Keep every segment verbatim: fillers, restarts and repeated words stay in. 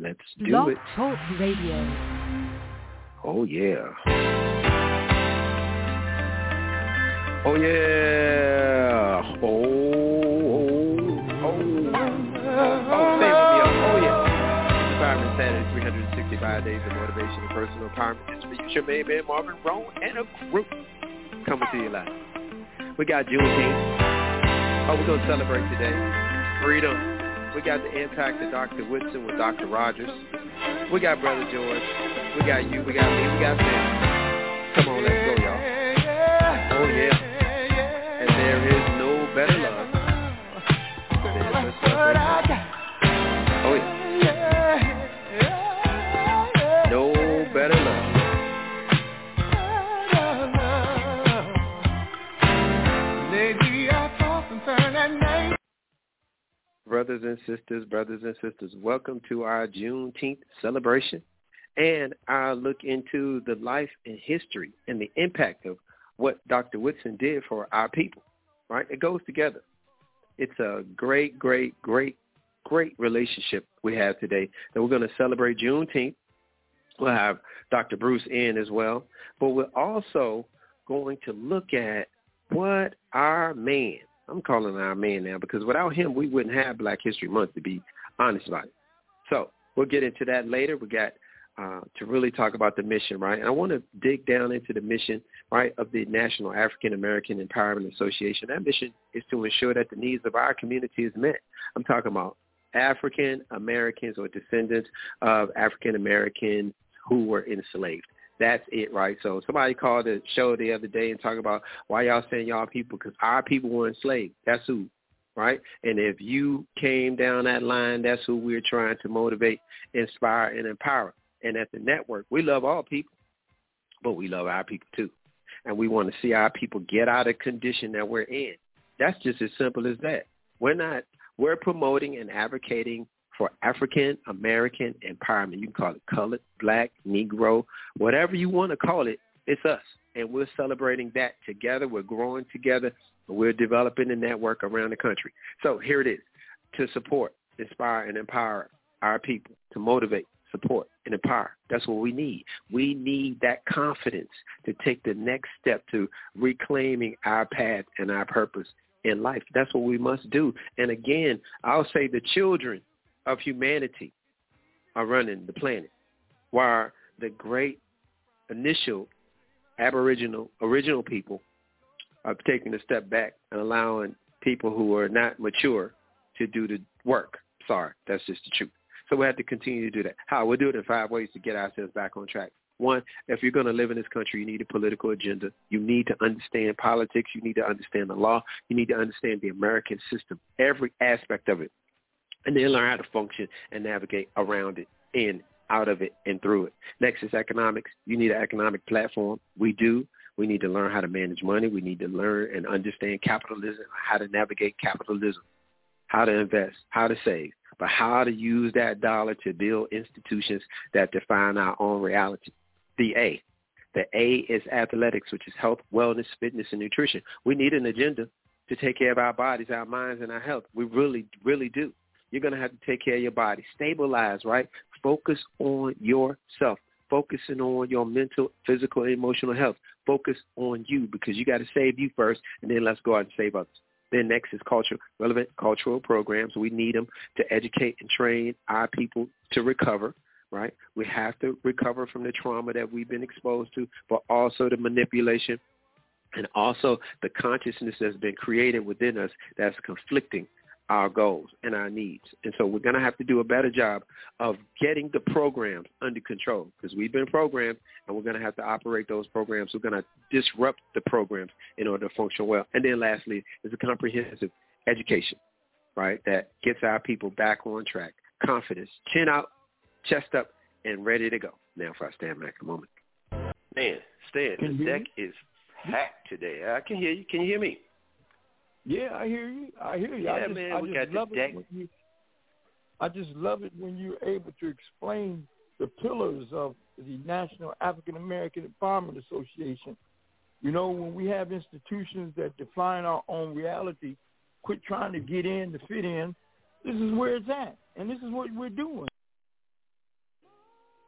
Let's do Blog it. Talk Radio. Oh, yeah. Oh, yeah. Oh, oh, oh. Oh, stay with me. Oh, yeah. Empowerment Saturday, three hundred sixty-five days of motivation and personal empowerment. It's for you, your man, man, Marvin Rowan, and a group coming to you live. We got Juneteenth. Oh, we're going to celebrate today. Freedom. We got the impact of Doctor Whitson with Doctor Rogers. We got Brother George. We got you. We got me. We got them. Come on, let's go, y'all. Oh, yeah. And there is no better love than the celebration. Oh, yeah. No better love. Brothers and sisters, brothers and sisters, welcome to our Juneteenth celebration and our look into the life and history and the impact of what Doctor Whitson did for our people, right? It goes together. It's a great, great, great, great relationship we have today that we're going to celebrate Juneteenth. We'll have Doctor Bruce in as well, but we're also going to look at what our man, I'm calling our man now because without him, we wouldn't have Black History Month, to be honest about it. So we'll get into that later. We got uh, to really talk about the mission, right? And I want to dig down into the mission, right, of the National African American Empowerment Association. That mission is to ensure that the needs of our community is met. I'm talking about African Americans or descendants of African Americans who were enslaved. That's it, right? So somebody called the show the other day and talked about why y'all saying y'all people, because our people were enslaved. That's who, right? And if you came down that line, that's who we're trying to motivate, inspire, and empower. And at the network, we love all people, but we love our people too. And we want to see our people get out of condition that we're in. That's just as simple as that. We're not, we're promoting and advocating for African American empowerment. You can call it colored, Black, Negro, whatever you want to call it, it's us. And we're celebrating that together. We're growing together. We're developing a network around the country. So here it is, to support, inspire, and empower our people, to motivate, support, and empower. That's what we need. We need that confidence to take the next step to reclaiming our path and our purpose in life. That's what we must do. And again, I'll say the children of humanity are running the planet, while the great initial aboriginal, original people are taking a step back and allowing people who are not mature to do the work. Sorry, that's just the truth. So we have to continue to do that. How? We'll do it in five ways to get ourselves back on track. One, if you're going to live in this country, you need a political agenda. You need to understand politics. You need to understand the law. You need to understand the American system, every aspect of it. And then learn how to function and navigate around it, in, out of it, and through it. Next is economics. You need an economic platform. We do. We need to learn how to manage money. We need to learn and understand capitalism, how to navigate capitalism, how to invest, how to save, but how to use that dollar to build institutions that define our own reality. The A. The A is athletics, which is health, wellness, fitness, and nutrition. We need an agenda to take care of our bodies, our minds, and our health. We really, really do. You're going to have to take care of your body. Stabilize, right? Focus on yourself. Focusing on your mental, physical, and emotional health. Focus on you because you got to save you first, and then let's go out and save others. Then next is culture, relevant cultural programs. We need them to educate and train our people to recover, right? We have to recover from the trauma that we've been exposed to, but also the manipulation and also the consciousness that's been created within us that's conflicting our goals and our needs. And so we're going to have to do a better job of getting the programs under control because we've been programmed and we're going to have to operate those programs. We're going to disrupt the programs in order to function well. And then lastly is a comprehensive education, right, that gets our people back on track. Confidence, chin out, chest up, and ready to go. Now for our stand back a moment. Man, Stan, the deck is packed today. I can hear you. Can you hear me? Yeah, I hear you. I hear you. Yeah, I just, man, I we just got love the deck. it when you, I just love it when you're able to explain the pillars of the National African American Empowerment Association. You know, when we have institutions that define our own reality, quit trying to get in to fit in, this is where it's at, and this is what we're doing.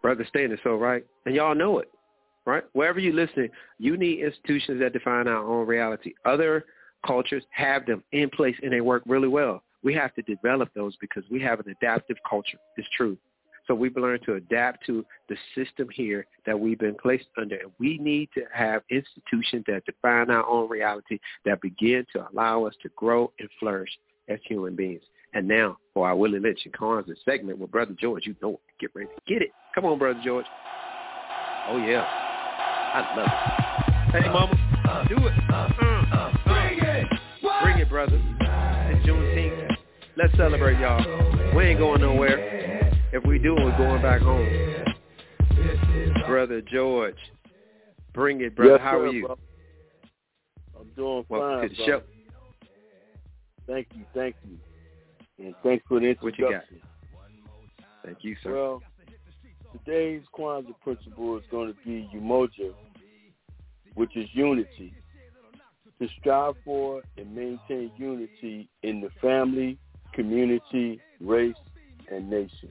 Brother Stan is so right. And y'all know it, right? Wherever you listen, you need institutions that define our own reality. Other cultures have them in place, and they work really well. We have to develop those because we have an adaptive culture. It's true. So we've learned to adapt to the system here that we've been placed under. And we need to have institutions that define our own reality, that begin to allow us to grow and flourish as human beings. And now for our Willie Lynch and Carnes segment with Brother George. You know it. Get ready to get it. Come on, Brother George. Oh, yeah. I love it. Hey, mama, do it. Uh, uh, Bring it. Bring it, brother. It's Juneteenth. Let's celebrate, y'all. We ain't going nowhere. If we do, we're going back home. Brother George, bring it, brother. Yes, How sir, are you? Bro. I'm doing Welcome fine, to the bro. show. Thank you, thank you. And thanks for the introduction. What you got? Thank you, sir. Well, today's Kwanzaa principle is going to be umoja, which is unity. To strive for and maintain unity in the family, community, race, and nation.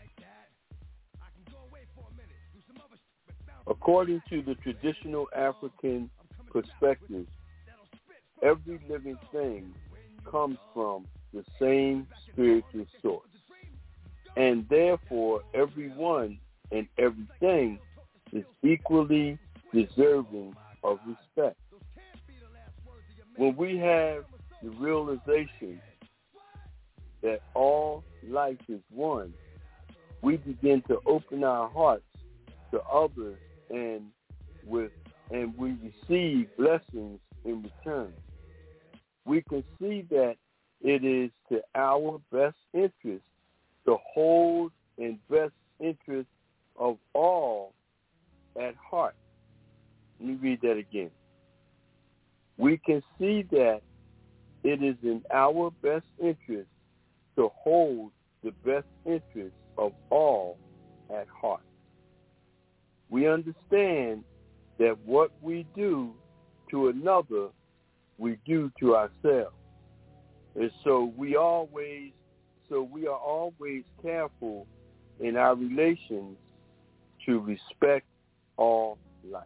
According to the traditional African perspective, every living thing comes from the same spiritual source, and therefore everyone and everything is equally deserving of respect. When we have the realization that all life is one, we begin to open our hearts to others and with and we receive blessings in return. We can see that it is to our best interest to hold and best interest of all at heart. Let me read that again. We can see that it is in our best interest to hold the best interest of all at heart. We understand that what we do to another, we do to ourselves. And so we always, so we are always careful in our relations to respect all life.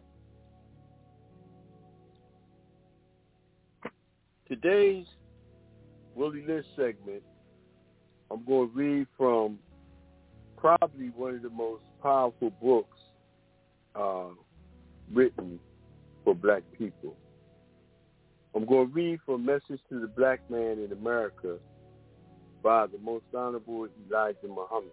Today's Willie Lynch segment, I'm going to read from probably one of the most powerful books uh, written for black people. I'm going to read from Message to the Black Man in America by the Most Honorable Elijah Muhammad.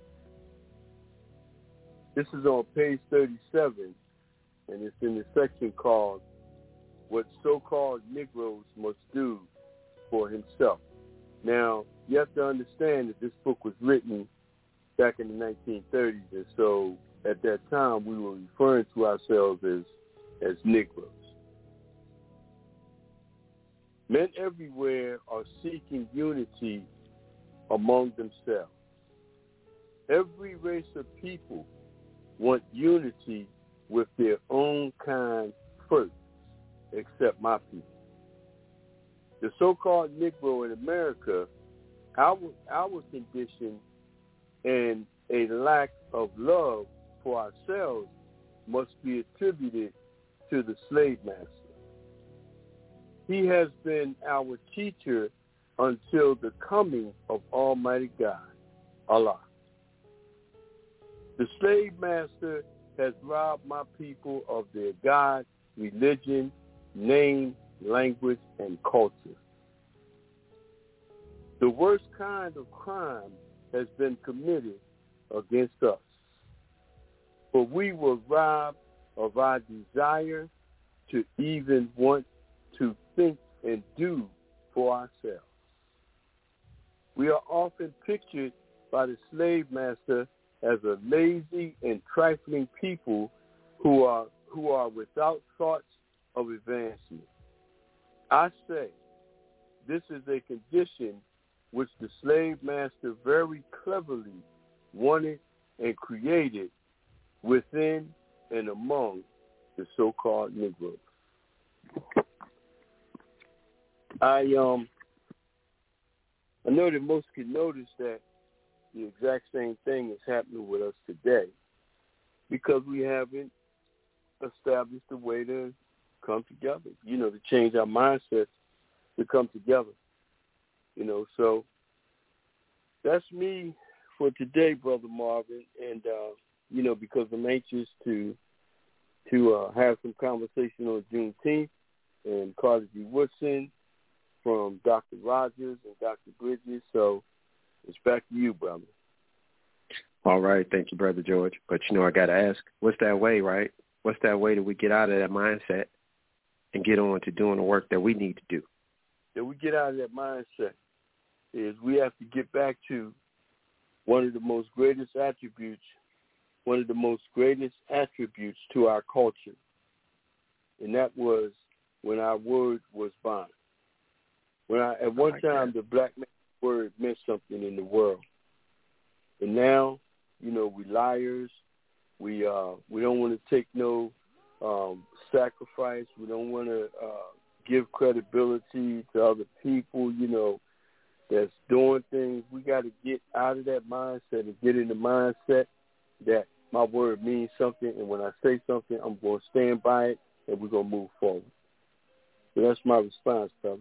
This is on page thirty-seven, and it's in the section called What So-Called Negroes Must Do for Himself. Now, you have to understand that this book was written back in the nineteen thirties, and so at that time we were referring to ourselves as, as Negroes. Men everywhere are seeking unity among themselves. Every race of people want unity with their own kind first, except my people. The so-called Negro in America, our, our condition and a lack of love for ourselves must be attributed to the slave master. He has been our teacher until the coming of Almighty God, Allah. The slave master has robbed my people of their God, religion, name, language, and culture. The worst kind of crime has been committed against us. For we were robbed of our desire to even want to think and do for ourselves. We are often pictured by the slave master as a lazy and trifling people who are who are without thoughts of advancement. I say this is a condition which the slave master very cleverly wanted and created within and among the so-called Negroes. I um I know that most can notice that the exact same thing is happening with us today. because we haven't established a way to come together, you know, to change our mindsets to come together, you know. So that's me for today, Brother Marvin. And, uh, you know, because I'm anxious to to uh, have some conversation on Juneteenth, and Carter G. Woodson from Doctor Rogers and Doctor Bridges. So it's back to you, brother. All right. Thank you, Brother George. But, you know, I got to ask, what's that way, right? What's that way that we get out of that mindset and get on to doing the work that we need to do? That we get out of that mindset is we have to get back to one of the most greatest attributes, one of the most greatest attributes to our culture. And that was when our word was bond. When I, at one like time, that. the black man's word meant something in the world. And now, you know, we liars. We uh, we don't want to take no um, sacrifice. We don't want to uh, give credibility to other people, you know, that's doing things. We got to get out of that mindset and get in the mindset that my word means something, and when I say something, I'm going to stand by it, and we're going to move forward. So that's my response, brother.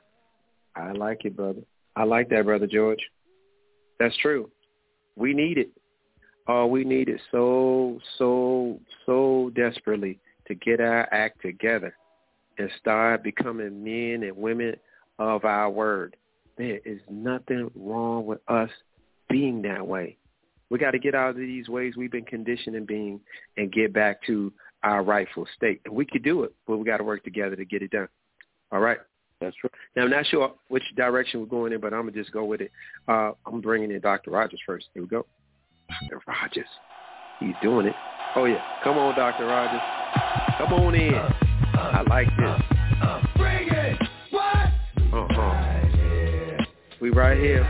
I like it, brother. I like that, Brother George. That's true. We need it. Oh, we need it so, so, so desperately to get our act together and start becoming men and women of our word. There is nothing wrong with us being that way. We got to get out of these ways we've been conditioned in being and get back to our rightful state. And we could do it, but we got to work together to get it done. All right? That's right. Now, I'm not sure which direction we're going in, but I'm going to just go with it. Uh, I'm bringing in Doctor Rogers first. Here we go. Doctor Rogers. He's doing it. Oh, yeah. Come on, Doctor Rogers. Come on in. I like this. Bring it. What? Uh-huh. We right here.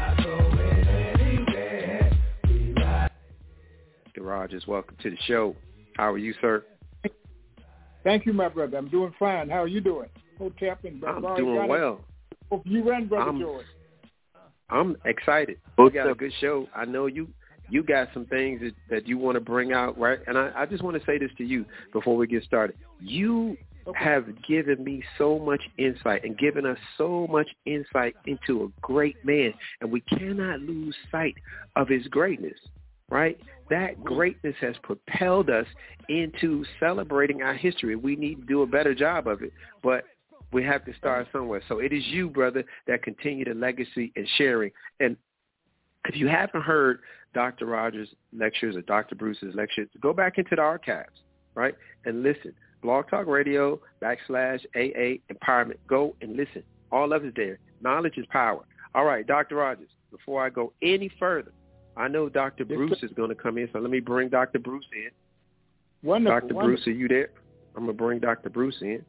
Doctor Rogers, welcome to the show. How are you, sir? Thank you, my brother. I'm doing fine. How are you doing? Hotep and Brother I'm doing well. Hope you and Brother I'm, George. I'm excited. We got a good show. I know you you got some things that, that you want to bring out, right? And I, I just want to say this to you before we get started. You okay. have given me so much insight and given us so much insight into a great man, and we cannot lose sight of his greatness, right? That greatness has propelled us into celebrating our history. We need to do a better job of it, but we have to start somewhere. So it is you, brother, that continue the legacy and sharing. And if you haven't heard Doctor Rogers' lectures or Doctor Bruce's lectures, go back into the archives, right, and listen. Blog Talk Radio, backslash A A Empowerment. Go and listen. All of it there. Knowledge is power. All right, Doctor Rogers, before I go any further, I know Doctor Bruce is going to come in, so let me bring Doctor Bruce in. Wonderful. Doctor Wonderful. Bruce, are you there? I'm going to bring Doctor Bruce in.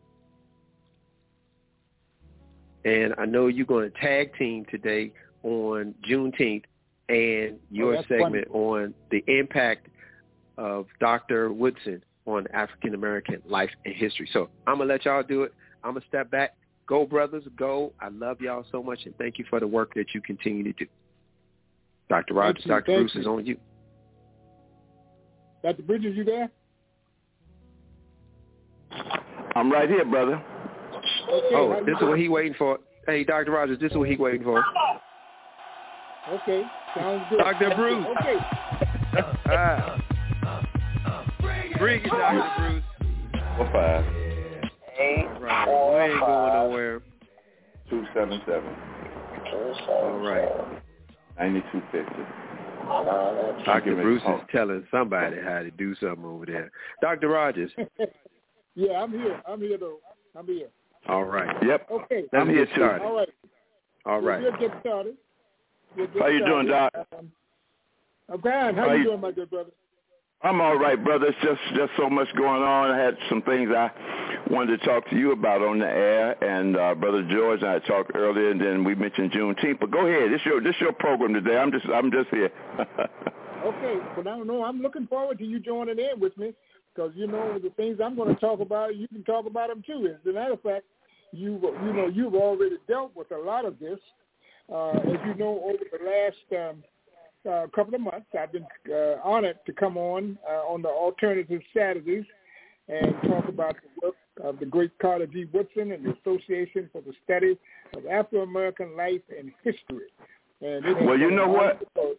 And I know you're going to tag team today on Juneteenth and your oh, segment wonderful. on the impact of Doctor Woodson on African-American life and history. So I'm going to let y'all do it. I'm going to step back. Go, brothers, go. I love y'all so much, and thank you for the work that you continue to do. Doctor Rogers, Doctor Bruce is on you. Doctor Bridges, you there? I'm right here, brother. Okay, oh, this is what he waiting for. Hey, Doctor Rogers, this is what he waiting for. Okay, sounds good. Doctor Bruce. Okay. ah. Bring it, Doctor Bruce. Four five. Eight. Right, we ain't going nowhere. Two seven seven. All right. Ninety-two fifty. Doctor Bruce is telling somebody how to do something over there. Doctor Rogers. Yeah, I'm here. I'm here, though. I'm here. All right. Yep. Okay. Let's I'm here get started. too. All right. All right. We'll get started. We'll get How you started. doing, Doc? Um, I'm fine. How, How you, you doing, my good brother? I'm all right, brother. It's just, just so much going on. I had some things I wanted to talk to you about on the air, and uh, Brother George and I talked earlier, and then we mentioned Juneteenth. But go ahead. This your this your program today. I'm just I'm just here. Okay. Well, I don't know. I'm looking forward to you joining in with me, because you know the things I'm going to talk about, you can talk about them too. As a matter of fact, you you know you've already dealt with a lot of this, uh, as you know, over the last um, uh, couple of months. I've been uh, honored to come on uh, on the Alternative Saturdays and talk about the work of the great Carter G. Woodson and the Association for the Study of Afro-American Life and History. And well, you know what? Okay.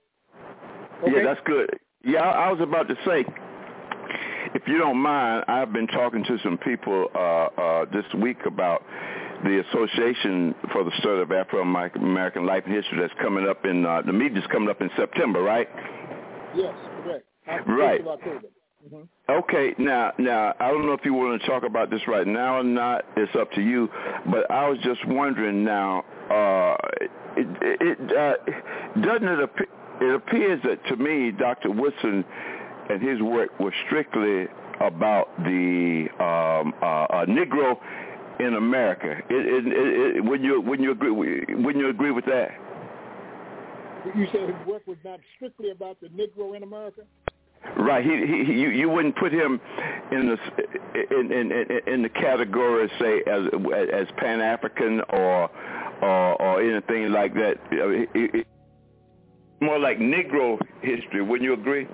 Yeah, that's good. Yeah, I, I was about to say, if you don't mind, I've been talking to some people uh, uh, this week about the Association for the Study of Afro-American Life and History that's coming up in, uh, the meeting's coming up in September, right? Yes, correct. Right. Mm-hmm. Okay, now, now, I don't know if you want to talk about this right now or not. It's up to you. But I was just wondering now, uh, it, it uh, doesn't it appear, it appears that to me, Doctor Woodson and his work was strictly about the um, uh, uh, Negro in America. It, it, it, it, wouldn't you wouldn't you agree? Wouldn't you agree with that? You said his work was not strictly about the Negro in America? Right. He, he, he you, you wouldn't put him in the in in, in, in the category, say, as as Pan African or, or or anything like that. It, it, more like Negro history. Wouldn't you agree?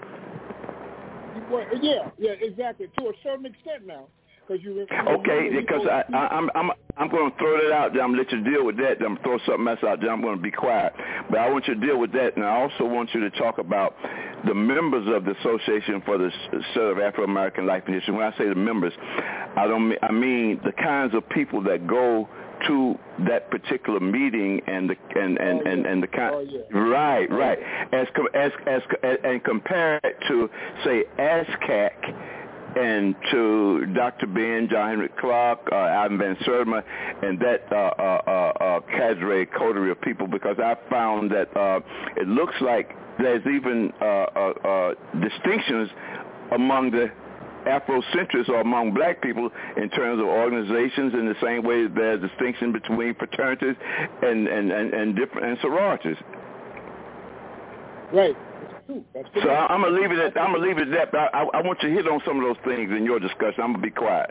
Well, yeah, yeah, exactly. To a certain extent now. You, okay, because I, I, I'm I'm I'm going to throw that out there. I'm going to let you deal with that. I'm going to throw something else out there. I'm going to be quiet. But I want you to deal with that, and I also want you to talk about the members of the Association for the Study of Afro-American Life and History. When I say the members, I don't mean, I mean the kinds of people that go to that particular meeting and the and and, oh, and, yeah. and the kind oh, yeah. right right as as as and compare it to say ASCAC and to Doctor Ben, John Henrik Clark, uh, Alvin Van Sertima, and that uh, uh, uh, cadre, coterie of people, because I found that uh, it looks like there's even uh, uh, uh, distinctions among the Afrocentrists or among black people in terms of organizations in the same way there's distinction between fraternities and, and, and, and different and sororities. Right. That's so I, I'm gonna leave it at I'm gonna leave it at that. But I, I want you to hit on some of those things in your discussion. I'm gonna be quiet.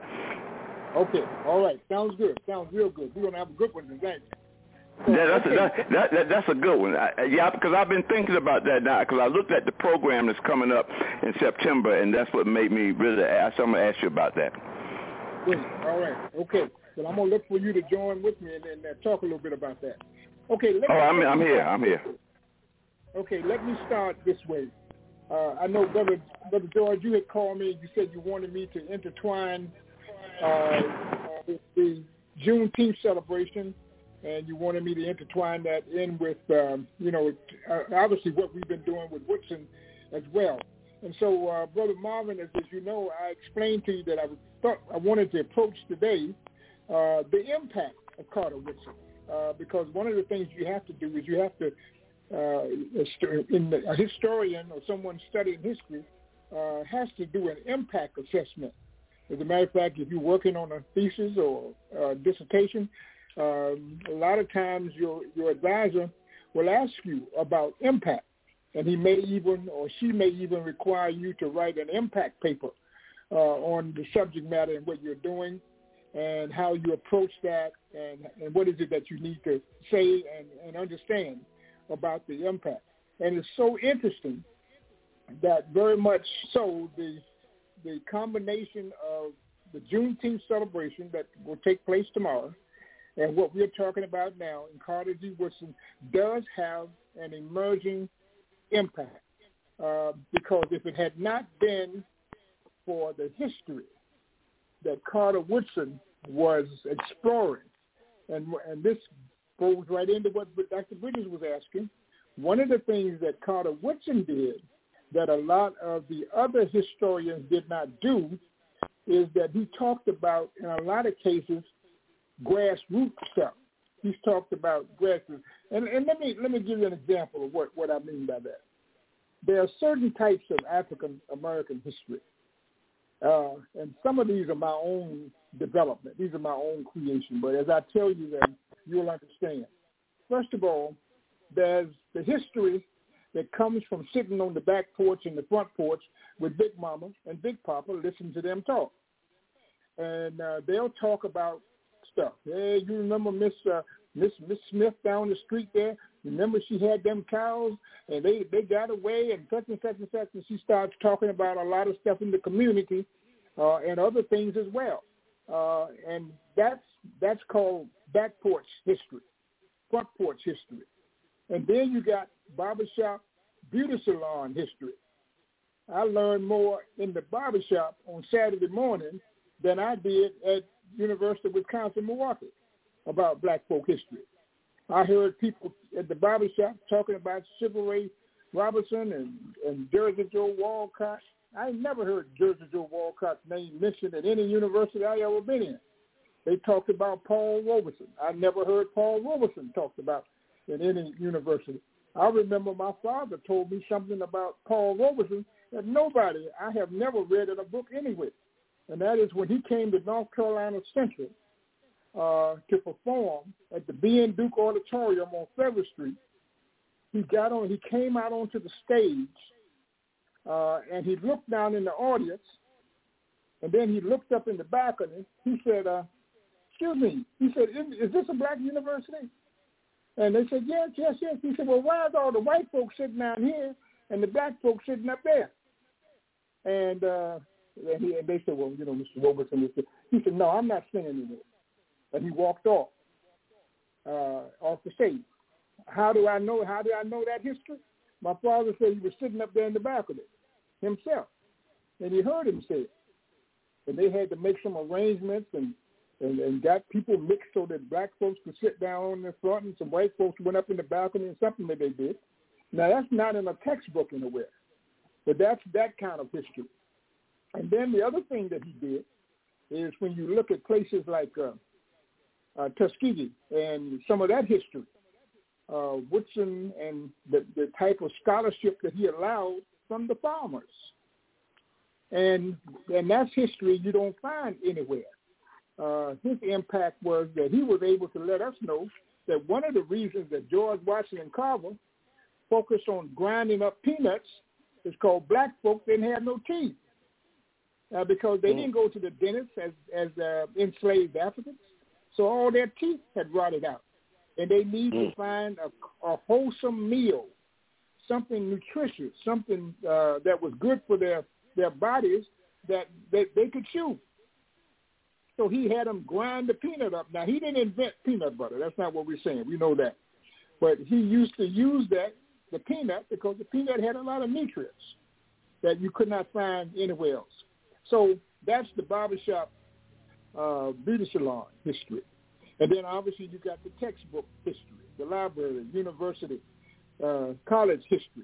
Okay. All right. Sounds good. Sounds real good. We're gonna have a good one today. So, yeah, that's okay. a, that, that, that, that's a good one. I, yeah, because I've been thinking about that now. Because I looked at the program that's coming up in September, and that's what made me really ask. I'm gonna ask you about that. Good. All right. Okay. Well, I'm gonna look for you to join with me and, and uh, talk a little bit about that. Okay. Let oh, me, I'm let I'm me here. start. I'm here. Okay, let me start this way. Uh, I know, Brother, Brother George, you had called me. You said you wanted me to intertwine uh, the Juneteenth celebration, and you wanted me to intertwine that in with, um, you know, uh, obviously what we've been doing with Woodson as well. And so, uh, Brother Marvin, as, as you know, I explained to you that I thought I wanted to approach today uh, the impact of Carter Woodson, uh, because one of the things you have to do is you have to Uh, in the, a historian or someone studying history uh, has to do an impact assessment. As a matter of fact, if you're working on a thesis or a dissertation, um, a lot of times your your advisor will ask you about impact, and he may even or she may even require you to write an impact paper uh, on the subject matter and what you're doing and how you approach that and, and what is it that you need to say and, and understand about the impact. And it's so interesting that very much so the the combination of the Juneteenth celebration that will take place tomorrow and what we're talking about now in Carter G. Woodson does have an emerging impact uh, because if it had not been for the history that Carter Woodson was exploring, and and this goes right into what Doctor Bridges was asking. One of the things that Carter Woodson did that a lot of the other historians did not do is that he talked about, in a lot of cases, grassroots stuff. He's talked about grassroots. And, and let me let me give you an example of what, what I mean by that. There are certain types of African American history. Uh, and some of these are my own development. These are my own creation. But as I tell you them, you'll understand. First of all, there's the history that comes from sitting on the back porch and the front porch with Big Mama and Big Papa, listen to them talk. And uh, they'll talk about stuff. Hey, you remember Miss uh, Miss Miss Smith down the street there? Remember she had them cows and they, they got away and such and such and such, and she starts talking about a lot of stuff in the community uh, and other things as well. Uh, and that's that's called back porch history, front porch history. And then you got barbershop beauty salon history. I learned more in the barbershop on Saturday morning than I did at University of Wisconsin-Milwaukee about black folk history. I heard people at the barbershop talking about Civil Ray Robertson and, and Jersey Joe Walcott. I never heard Jersey Joe Walcott's name mentioned at any university I ever been in. They talked about Paul Robeson. I never heard Paul Robeson talked about in any university. I remember my father told me something about Paul Robeson that nobody, I have never read in a book anywhere. And that is when he came to North Carolina Central uh, to perform at the B N Duke Auditorium on Feather Street. He got on, he came out onto the stage, uh, and he looked down in the audience, and then he looked up in the balcony. He said, uh, excuse me, he said, is, is this a black university? And they said, yes, yes, yes. He said, well, why is all the white folks sitting down here and the black folks sitting up there? And, uh, and, he, and they said, well, you know, Mister Robertson, he said, no, I'm not singing it. And he walked off, uh, off the stage. How do I know? How do I know that history? My father said he was sitting up there in the balcony himself, and he heard him say it. And they had to make some arrangements and, and, and got people mixed so that black folks could sit down on the front, and some white folks went up in the balcony and something that they did. Now, that's not in a textbook anywhere, but that's that kind of history. And then the other thing that he did is when you look at places like uh, uh, Tuskegee and some of that history, uh, Woodson and the, the type of scholarship that he allowed from the farmers. And and that's history you don't find anywhere. Uh, his impact was that he was able to let us know that one of the reasons that George Washington Carver focused on grinding up peanuts is called black folks didn't have no teeth. Uh, because they mm. didn't go to the dentist as, as uh, enslaved Africans. So all their teeth had rotted out. And they need mm. to find a, a wholesome meal, something nutritious, something uh, that was good for their, their bodies that, that they could chew. So he had them grind the peanut up. Now, he didn't invent peanut butter. That's not what we're saying. We know that. But he used to use that, the peanut, because the peanut had a lot of nutrients that you could not find anywhere else. So that's the barbershop uh, beauty salon history. And then obviously you got the textbook history, the library, university, uh, college history.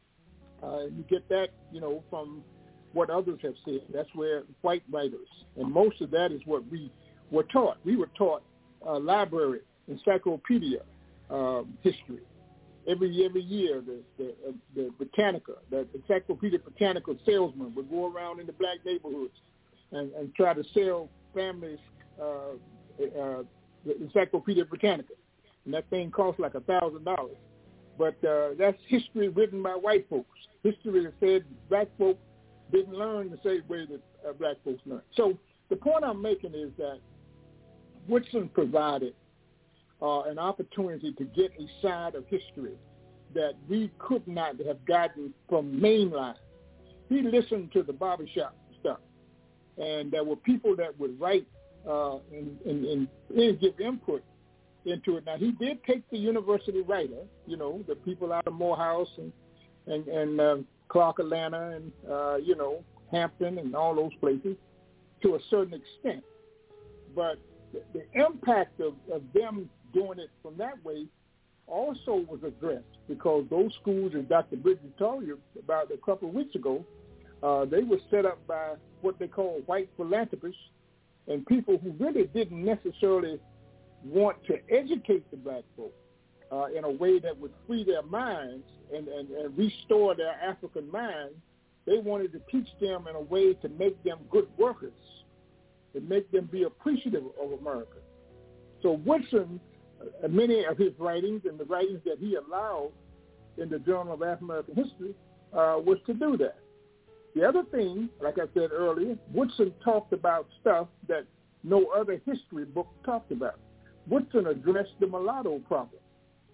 Uh, you get that, you know, from what others have said. That's where white writers, and most of that is what we were taught. We were taught uh, library, encyclopedia um, history. Every every year, the the, uh, the Britannica, the Encyclopedia Britannica salesman would go around in the black neighborhoods and, and try to sell families uh, uh, the Encyclopedia Britannica, and that thing cost like a thousand dollars. But uh, that's history written by white folks. History that said black folks didn't learn the same way that uh, black folks learned. So the point I'm making is that Woodson provided Uh, an opportunity to get a side of history that we could not have gotten from mainline. He listened to the barbershop stuff, and there were people that would write uh, and, and, and give input into it. Now, he did take the university writer, you know, the people out of Morehouse and, and, and uh, Clark Atlanta and, uh, you know, Hampton and all those places to a certain extent. But the, the impact of, of them doing it from that way also was addressed, because those schools, as Doctor Bridges told you about a couple of weeks ago, uh, they were set up by what they call white philanthropists and people who really didn't necessarily want to educate the black folk uh, in a way that would free their minds and, and, and restore their African minds. They wanted to teach them in a way to make them good workers, to make them be appreciative of America. So Woodson, uh, many of his writings and the writings that he allowed in the Journal of African American History uh, was to do that. The other thing, like I said earlier, Woodson talked about stuff that no other history book talked about. Woodson addressed the mulatto problem.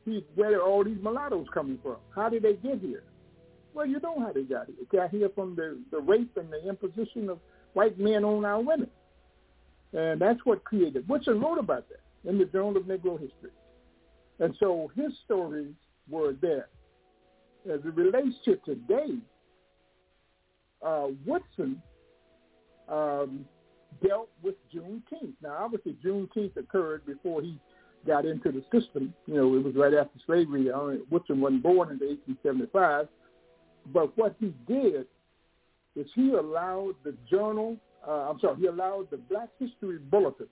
he, where are all these mulattoes coming from? How did they get here? Well, you know how they got here. They got here from the, the rape and the imposition of white men on our women. And that's what created. Woodson wrote about that in the Journal of Negro History. And so his stories were there. As it relates to today, uh, Woodson um, dealt with Juneteenth. Now, obviously, Juneteenth occurred before he got into the system. You know, it was right after slavery. Woodson wasn't born until eighteen seventy-five. But what he did is he allowed the journal, uh, I'm sorry, he allowed the Black History Bulletin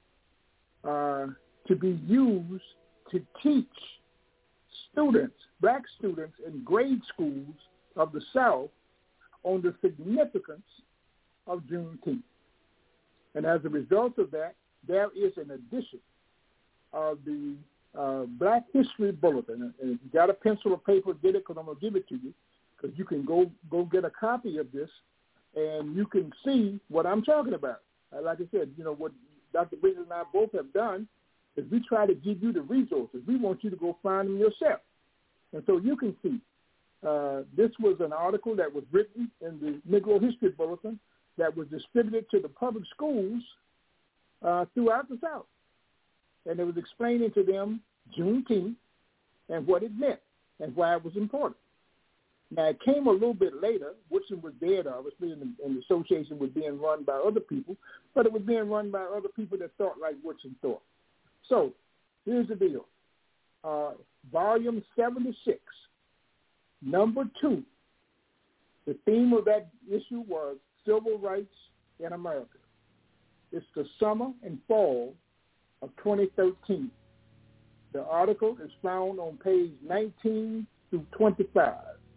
uh, to be used to teach students, black students in grade schools of the South on the significance of Juneteenth. And as a result of that, there is an edition of the uh, Black History Bulletin. And if you got a pencil or paper, get it, because I'm going to give it to you. Because you can go go get a copy of this, and you can see what I'm talking about. Uh, like I said, you know, what Doctor Bridges and I both have done is we try to give you the resources. We want you to go find them yourself. And so you can see uh, this was an article that was written in the Negro History Bulletin that was distributed to the public schools uh, throughout the South. And it was explaining to them Juneteenth and what it meant and why it was important. Now, it came a little bit later. Woodson was dead, obviously, and the, and the association was being run by other people, but it was being run by other people that thought like Woodson thought. So here's the deal. Uh, volume seventy-six, number two, the theme of that issue was civil rights in America. It's the summer and fall of twenty thirteen. The article is found on page nineteen through twenty-five.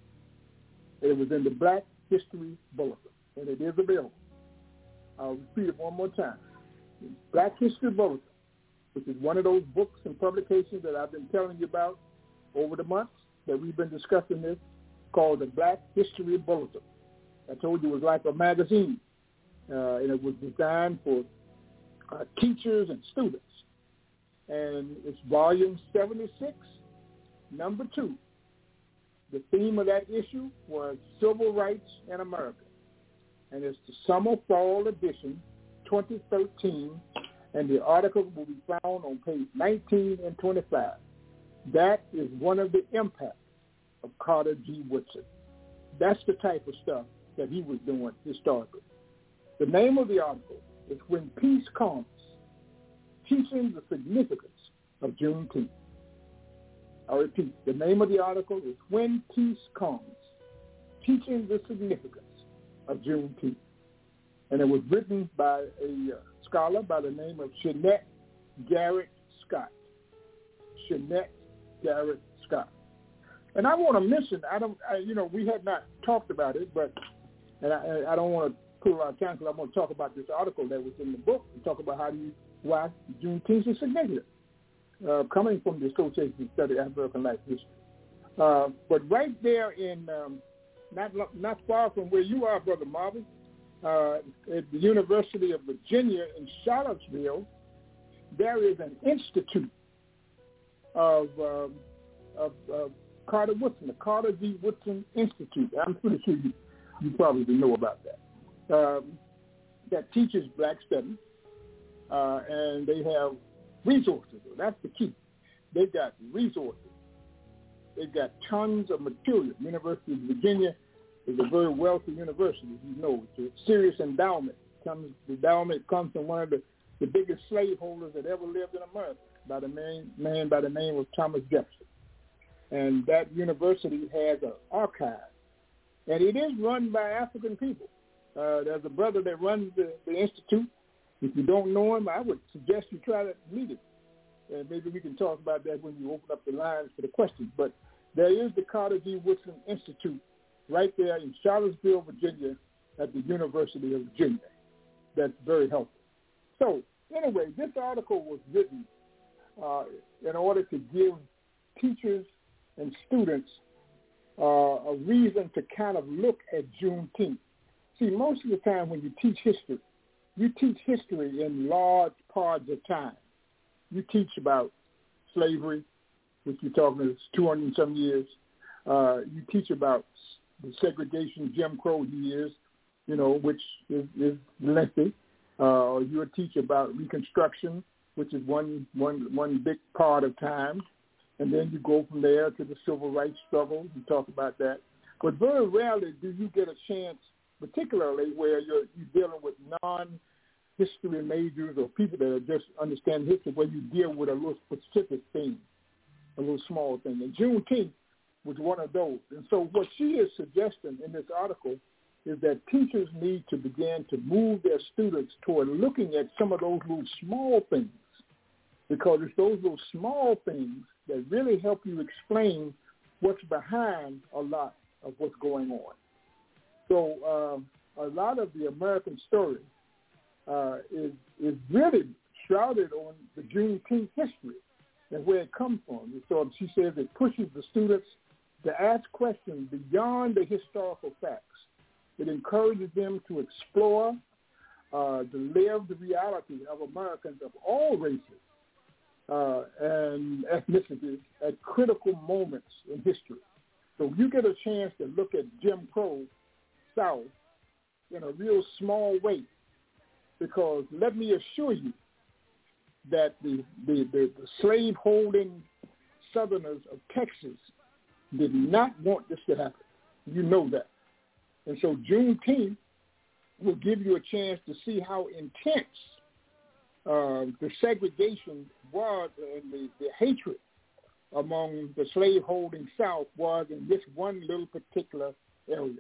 It was in the Black History Bulletin, and it is available. I'll repeat it one more time. Black History Bulletin, which is one of those books and publications that I've been telling you about over the months that we've been discussing this, called the Black History Bulletin. I told you it was like a magazine, uh, and it was designed for uh, teachers and students. And it's volume seventy-six, number two. The theme of that issue was civil rights in America. And it's the summer-fall edition, twenty thirteen, and the article will be found on page nineteen and twenty-five. That is one of the impacts of Carter G. Woodson. That's the type of stuff that he was doing historically. The name of the article is When Peace Comes, Teaching the Significance of Juneteenth. I repeat, the name of the article is When Peace Comes, Teaching the Significance of Juneteenth. And it was written by a uh, scholar by the name of Shenette Garrett Scott. Shenette Garrett Scott. And I want to mention, I don't, I, you know, we had not talked about it, but, and I, I don't want to pull our time because I want to talk about this article that was in the book and talk about how do you, why Juneteenth is significant. Uh, coming from the Association to Study African Life History. Uh, but right there in, um, not not far from where you are, Brother Marvin, uh, at the University of Virginia in Charlottesville, there is an institute of, um, of, of Carter Woodson, the Carter G. Woodson Institute. I'm pretty sure you, you probably know about that. Um, that teaches Black studies, uh, and they have resources. That's the key. They've got resources. They've got tons of material. University of Virginia is a very wealthy university, you know. It's a serious endowment. Comes, the endowment comes from one of the, the biggest slaveholders that ever lived in America, by the man, man by the name of Thomas Jefferson. And that university has an archive. And it is run by African people. Uh, there's a brother that runs the, the institute. If you don't know him, I would suggest you try to meet him. And maybe we can talk about that when you open up the lines for the questions. But there is the Carter G. Woodson Institute right there in Charlottesville, Virginia, at the University of Virginia. That's very helpful. So anyway, this article was written uh, in order to give teachers and students uh, a reason to kind of look at Juneteenth. See, most of the time when you teach history, you teach history in large parts of time. You teach about slavery, which you're talking is two hundred and some years. Uh, you teach about the segregation, Jim Crow years, you know, which is, is lengthy. Uh, you'll teach about Reconstruction, which is one, one, one big part of time. And then you go from there to the civil rights struggle and talk about that. But very rarely do you get a chance, particularly where you're, you're dealing with non-history majors or people that are just understand history, where you deal with a little specific thing, a little small thing. And Juneteenth was one of those. And so what she is suggesting in this article is that teachers need to begin to move their students toward looking at some of those little small things, because it's those little small things that really help you explain what's behind a lot of what's going on. So uh, a lot of the American story uh, is, is really shrouded on the Juneteenth history and where it comes from. And so she says it pushes the students to ask questions beyond the historical facts. It encourages them to explore, uh, to live the reality of Americans of all races uh, and ethnicities at critical moments in history. So you get a chance to look at Jim Crow South in a real small way, because let me assure you that the, the, the, the slave-holding Southerners of Texas did not want this to happen. You know that. And so Juneteenth will give you a chance to see how intense uh, the segregation was and the, the hatred among the slave-holding South was in this one little particular area.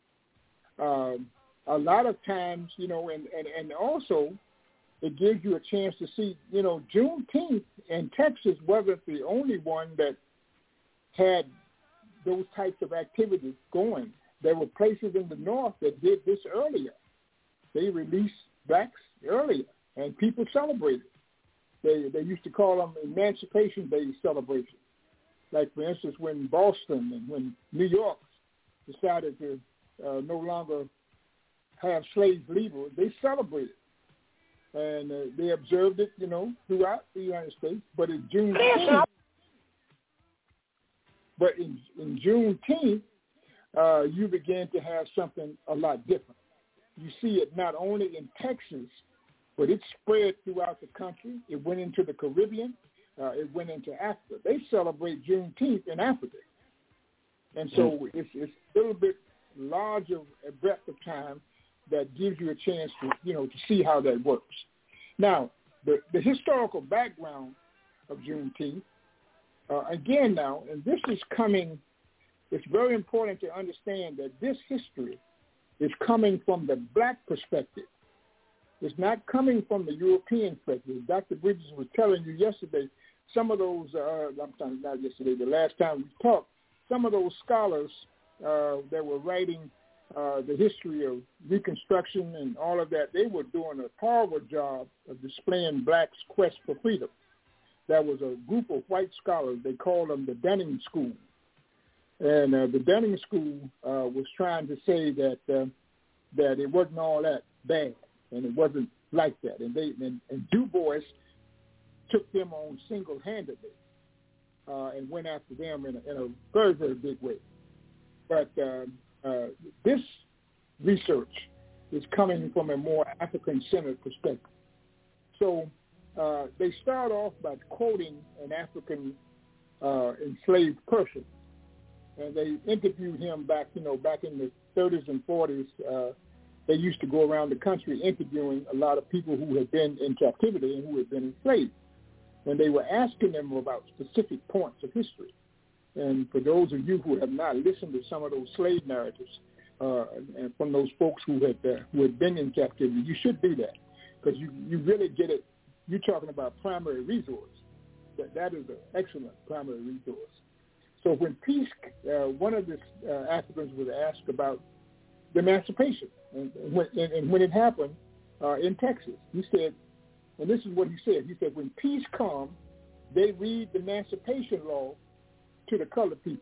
Um, a lot of times, you know, and, and, and also it gives you a chance to see, you know, Juneteenth in Texas wasn't the only one that had those types of activities going. There were places in the North that did this earlier. They released blacks earlier, and people celebrated. They they used to call them Emancipation Day celebrations. Like, for instance, when Boston and when New York decided to uh, no longer have slaves legal, they celebrated. And uh, they observed it, you know, throughout the United States. But in Juneteenth, but in, in Juneteenth, uh, you begin to have something a lot different. You see it not only in Texas, but it spread throughout the country. It went into the Caribbean. Uh, it went into Africa. They celebrate Juneteenth in Africa. And so mm-hmm. it's, it's a little bit larger a breadth of time that gives you a chance to, you know, to see how that works. Now, the, the historical background of Juneteenth, uh, again now, and this is coming, it's very important to understand that this history is coming from the black perspective. It's not coming from the European perspective. Doctor Bridges was telling you yesterday, some of those, uh, I'm sorry, not yesterday, the last time we talked, some of those scholars uh, that were writing uh, the history of Reconstruction and all of that, they were doing a horrible job of displaying blacks' quest for freedom. There was a group of white scholars, they called them the Dunning School. And uh, the Dunning School uh, was trying to say that uh, that it wasn't all that bad, and it wasn't like that. And they and, and Du Bois took them on single-handedly uh, and went after them in a, in a very, very big way. But uh, uh, this research is coming from a more African-centered perspective. So uh, they start off by quoting an African uh, enslaved person. And they interviewed him back, you know, back in the thirties and forties. Uh, they used to go around the country interviewing a lot of people who had been in captivity and who had been enslaved. And they were asking them about specific points of history. And for those of you who have not listened to some of those slave narratives uh, and from those folks who had uh, who had been in captivity, you should do that, because you, you really get it. You're talking about primary resource. That that is an excellent primary resource. So when peace, uh, one of the uh, Africans was asked about the emancipation, and when, and, and when it happened uh, in Texas, he said, and this is what he said, he said, when peace comes, they read the emancipation law to the colored peoples.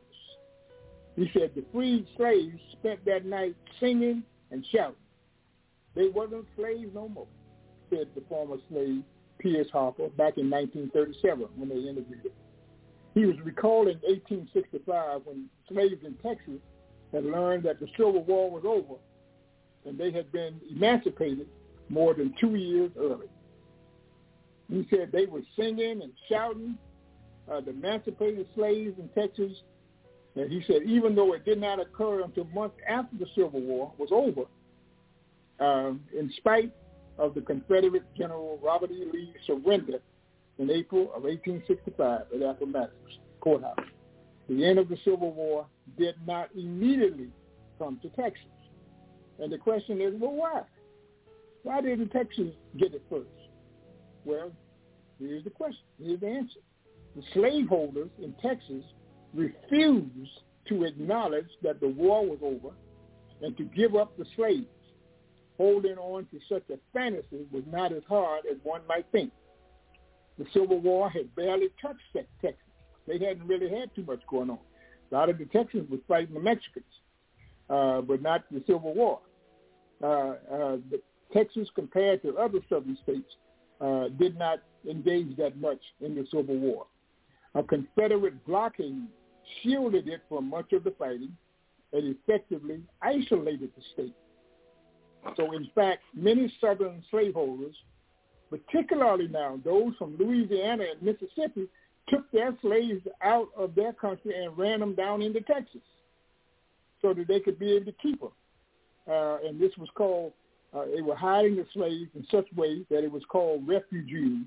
He said the freed slaves spent that night singing and shouting. They wasn't slaves no more, said the former slave Pierce Harper back in nineteen thirty-seven when they interviewed him. he was recalling eighteen sixty-five when slaves in Texas had learned that the Civil War was over and they had been emancipated more than two years early. He said they were singing and shouting, uh, the emancipated slaves in Texas. And he said even though it did not occur until months after the Civil War was over, um, in spite of the Confederate General Robert E. Lee's surrender in April of eighteen sixty-five at Appomattox Courthouse, the end of the Civil War did not immediately come to Texas. And the question is, well, why? Why didn't Texas get it first? Well, here's the question. Here's the answer. The slaveholders in Texas refused to acknowledge that the war was over and to give up the slaves. Holding on to such a fantasy was not as hard as one might think. The Civil War had barely touched Texas. They hadn't really had too much going on. A lot of the Texans were fighting the Mexicans, uh, but not the Civil War. Uh, uh, the Texas, compared to other southern states, uh, did not engage that much in the Civil War. A Confederate blockade shielded it from much of the fighting and effectively isolated the state. So, in fact, many southern slaveholders, particularly now those from Louisiana and Mississippi, took their slaves out of their country and ran them down into Texas so that they could be able to keep them. Uh, and this was called, uh, they were hiding the slaves in such ways that it was called refugees.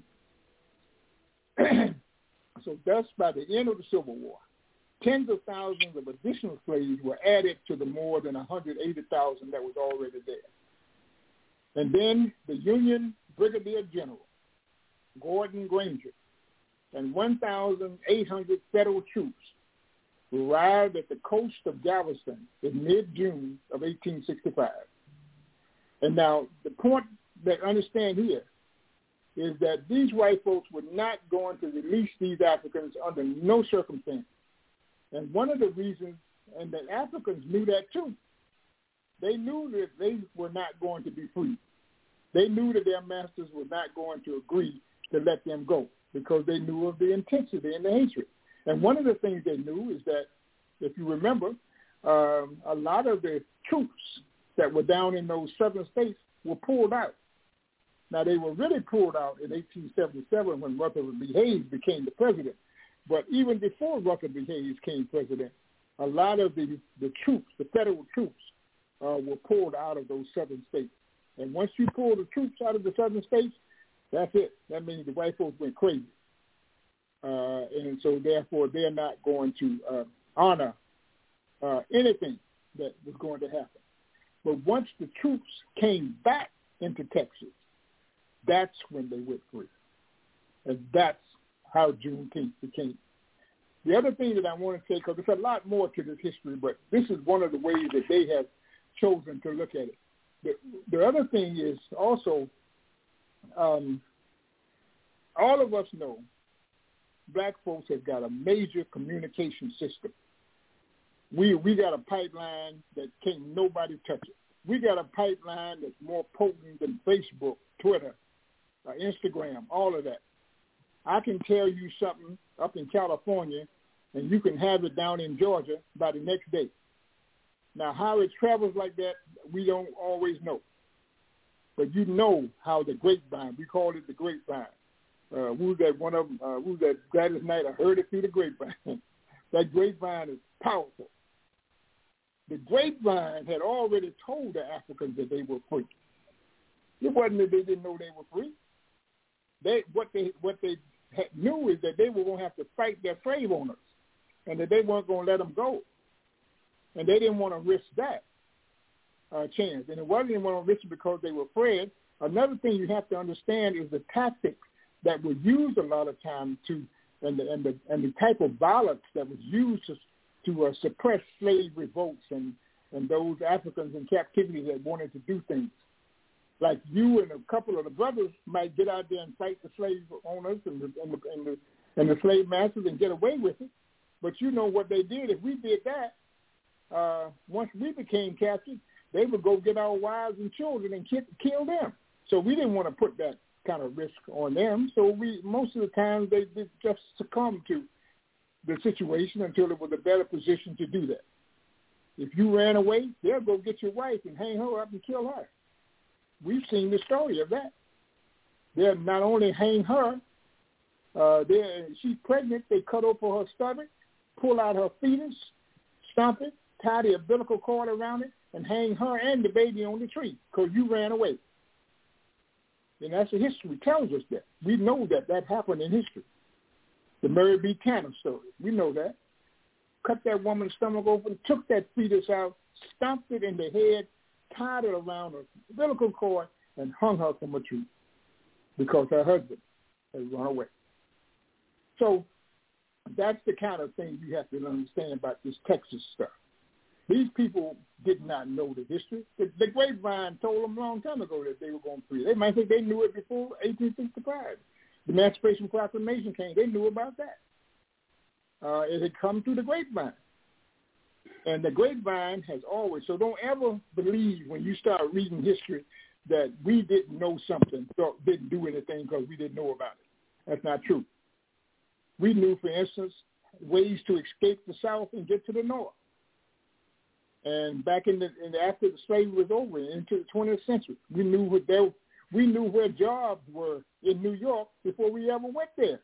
So thus, by the end of the Civil War, tens of thousands of additional slaves were added to the more than one hundred eighty thousand that was already there. And then the Union Brigadier General, Gordon Granger, and one thousand eight hundred federal troops arrived at the coast of Galveston in mid-June of eighteen sixty-five. And now the point that understand here is that these white folks were not going to release these Africans under no circumstance. And one of the reasons, and the Africans knew that too, they knew that they were not going to be free. They knew that their masters were not going to agree to let them go because they knew of the intensity and the hatred. And one of the things they knew is that, if you remember, um, a lot of the troops that were down in those southern states were pulled out. Now, they were really pulled out in eighteen seventy-seven when Rutherford B. Hayes became the president. But even before Rutherford B. Hayes became president, a lot of the, the troops, the federal troops, uh, were pulled out of those southern states. And once you pull the troops out of the southern states, that's it. That means the white folks went crazy. Uh, and so, therefore, they're not going to uh, honor uh, anything that was going to happen. But once the troops came back into Texas, that's when they went free. And that's how Juneteenth became. The other thing that I want to say, because there's a lot more to this history, but this is one of the ways that they have chosen to look at it. The, the other thing is also, um, all of us know black folks have got a major communication system. We we got a pipeline that can't nobody touch it. We got a pipeline that's more potent than Facebook, Twitter, uh, Instagram, all of that. I can tell you something up in California, and you can have it down in Georgia by the next day. Now, how it travels like that, we don't always know. But you know how the grapevine, we call it the grapevine. Uh, who's that one of them, uh, who's that Gladys Knight? I heard it through the grapevine. That grapevine is powerful. The grapevine had already told the Africans that they were free. It wasn't that they didn't know they were free. They what they what they had, knew is that they were going to have to fight their slave owners, and that they weren't going to let them go, and they didn't want to risk that uh, chance. And it wasn't even want to risk it because they were afraid. Another thing you have to understand is the tactics that were used a lot of times to, and the and the and the type of violence that was used to to uh, suppress slave revolts and and those Africans in captivity that wanted to do things. Like you and a couple of the brothers might get out there and fight the slave owners and the, and the, and the, and the slave masters and get away with it. But you know what they did. If we did that, uh, once we became captured, they would go get our wives and children and ki- kill them. So we didn't want to put that kind of risk on them. So we most of the time they, they just succumb to the situation until it was a better position to do that. If you ran away, they'll go get your wife and hang her up and kill her. We've seen the story of that. They'll not only hang her, uh, she's pregnant, they cut open her stomach, pull out her fetus, stomp it, tie the umbilical cord around it, and hang her and the baby on the tree because you ran away. And that's the history tells us that. We know that that happened in history. The Mary B. Tanner story, we know that. Cut that woman's stomach open, took that fetus out, stomped it in the head, tied it around her umbilical cord, and hung her from a tree because her husband had run away. So that's the kind of thing you have to understand about this Texas stuff. These people did not know the history. The, the grapevine told them a long time ago that they were going free. They might think they knew it before eighteen sixty-five. The Emancipation Proclamation came. They knew about that. Uh, it had come through the grapevine. And the grapevine has always, so don't ever believe when you start reading history that we didn't know something, or didn't do anything because we didn't know about it. That's not true. We knew, for instance, ways to escape the South and get to the North. And back in the, in the after the slavery was over into the twentieth century, we knew what they, we knew where jobs were in New York before we ever went there.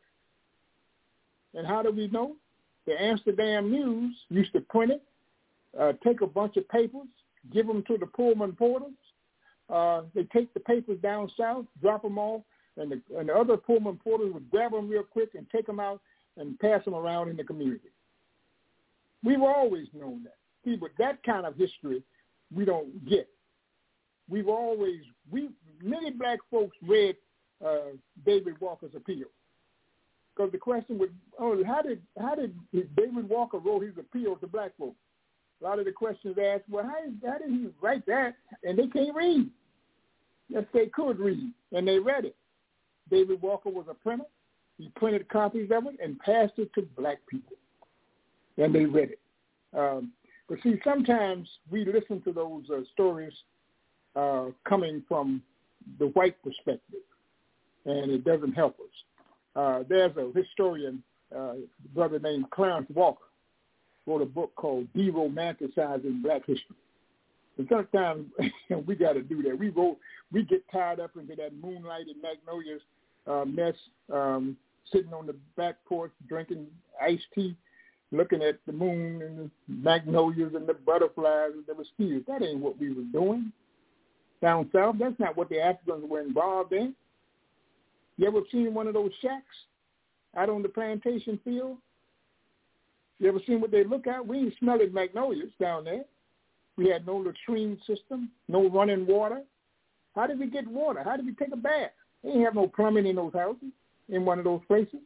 And how do we know? The Amsterdam News used to print it, uh, take a bunch of papers, give them to the Pullman porters. Uh, they take the papers down south, drop them off, and the, and the other Pullman porters would grab them real quick and take them out and pass them around in the community. We've always known that. See, but that kind of history we don't get. We've always, we many black folks read uh, David Walker's appeal. Because the question was, oh, how did how did David Walker wrote his appeal to black folks? A lot of the questions asked, well, how, how did he write that? And they can't read. Yes, they could read, and they read it. David Walker was a printer. He printed copies of it and passed it to black people, and they read it. Um, but see, sometimes we listen to those uh, stories uh, coming from the white perspective, and it doesn't help us. Uh, there's a historian, uh, a brother named Clarence Walker, wrote a book called De-Romanticizing Black History. And sometimes we got to do that. We go, we get tied up into that Moonlight and Magnolias uh, mess, um, sitting on the back porch drinking iced tea, looking at the moon and the magnolias and the butterflies and the mosquitoes. That ain't what we were doing down south. That's not what the Africans were involved in. You ever seen one of those shacks out on the plantation field? You ever seen what they look at? We ain't smelling magnolias down there. We had no latrine system, no running water. How did we get water? How did we take a bath? They didn't have no plumbing in those houses, in one of those places.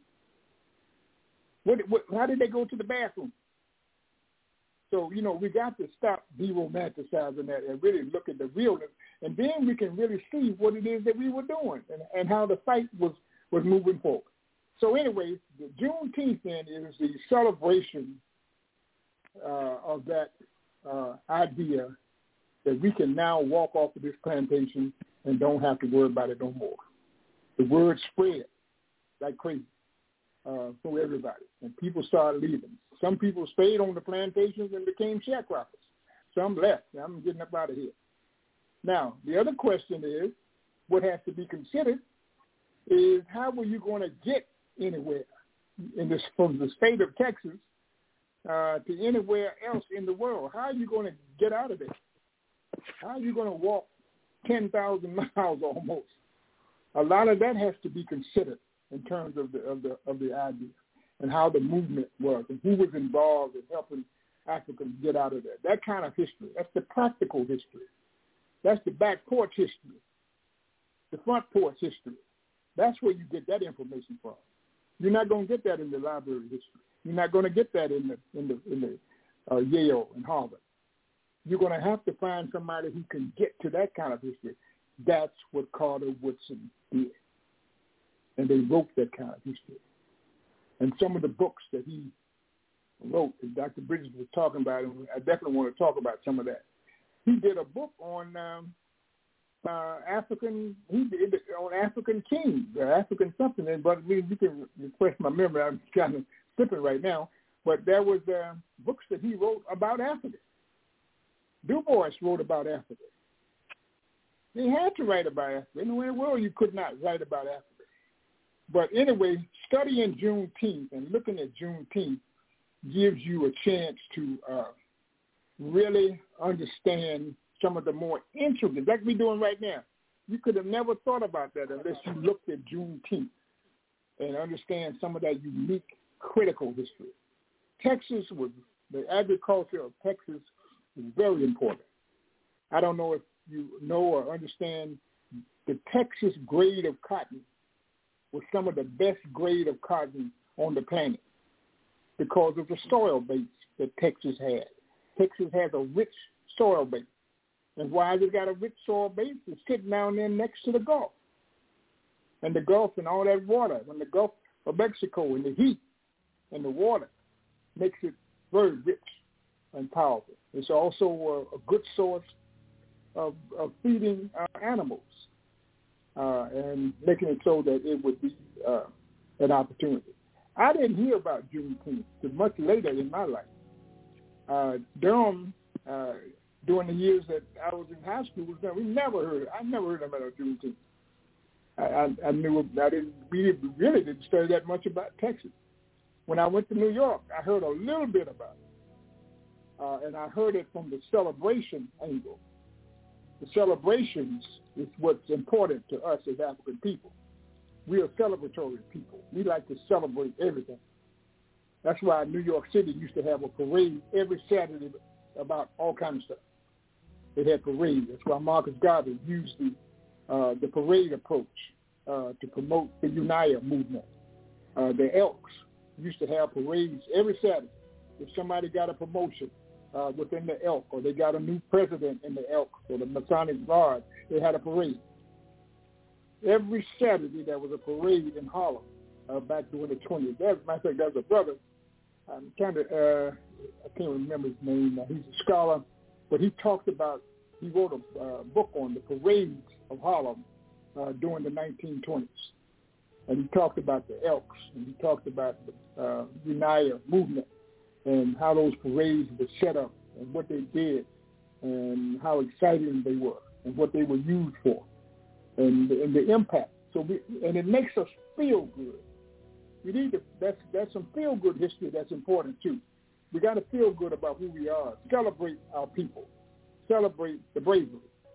What, what, how did they go to the bathroom? So, you know, we got to stop de-romanticizing that and really look at the realness. And then we can really see what it is that we were doing and, and how the fight was, was moving forward. So anyway, the Juneteenth then is the celebration uh, of that uh, idea that we can now walk off of this plantation and don't have to worry about it no more. The word spread like crazy uh, for everybody, and people started leaving. Some people stayed on the plantations and became sharecroppers. Some left. I'm getting up out of here. Now, the other question is, what has to be considered is how are you going to get anywhere in this, from the state of Texas uh, to anywhere else in the world? How are you going to get out of there? How are you going to walk ten thousand miles almost? A lot of that has to be considered in terms of the of the of the idea and how the movement was and who was involved in helping Africans get out of there. That kind of history. That's the practical history. That's the back porch history, the front porch history. That's where you get that information from. You're not going to get that in the library history. You're not going to get that in the in the in the uh, Yale and Harvard. You're going to have to find somebody who can get to that kind of history. That's what Carter Woodson did, and they wrote that kind of history. And some of the books that he wrote, that Doctor Bridges was talking about, and I definitely want to talk about some of that. He did a book on um, uh, African. He did it on African kings, or African something. But we, you can refresh my memory. I'm kind of slipping right now. But there was uh, books that he wrote about Africa. Du Bois wrote about Africa. He had to write about Africa. In the world, you could not write about Africa. But anyway, studying Juneteenth and looking at Juneteenth gives you a chance to uh, really understand some of the more intricate, like we're doing right now. You could have never thought about that unless you looked at Juneteenth and understand some of that unique, critical history. Texas was, the agriculture of Texas is very important. I don't know if you know or understand the Texas grade of cotton was some of the best grade of cotton on the planet because of the soil base that Texas had. Texas has a rich soil base. And why has it got a rich soil base? It's sitting down there next to the Gulf. And the Gulf and all that water, when the Gulf of Mexico and the heat and the water makes it very rich and powerful. It's also a, a good source of, of feeding uh, animals uh, and making it so that it would be uh, an opportunity. I didn't hear about Juneteenth until much later in my life. Uh, Durham, uh, during the years that I was in high school, was there. We never heard. I never heard about Juneteenth. I, I, I knew I didn't. We really didn't study that much about Texas. When I went to New York, I heard a little bit about it, uh, and I heard it from the celebration angle. The celebrations is what's important to us as African people. We are celebratory people. We like to celebrate everything. That's why New York City used to have a parade every Saturday about all kinds of stuff. They had parades. That's why Marcus Garvey used the uh, the parade approach uh, to promote the Unite movement. Uh, the Elks used to have parades every Saturday. If somebody got a promotion uh, within the Elk, or they got a new president in the Elk, or the Masonic Guard, they had a parade. Every Saturday there was a parade in Harlem uh, back during the twenties. As a matter of fact, there was a brother. I'm trying to, uh, I can't remember his name. Uh, he's a scholar, but he talked about, he wrote a uh, book on the parades of Harlem uh, during the nineteen twenties. And he talked about the Elks, and he talked about the uh, Unite movement and how those parades were set up and what they did and how exciting they were and what they were used for and, and the impact. So we, and it makes us feel good. We need to, that's, that's some feel-good history that's important, too. We got to feel good about who we are, celebrate our people, celebrate the bravery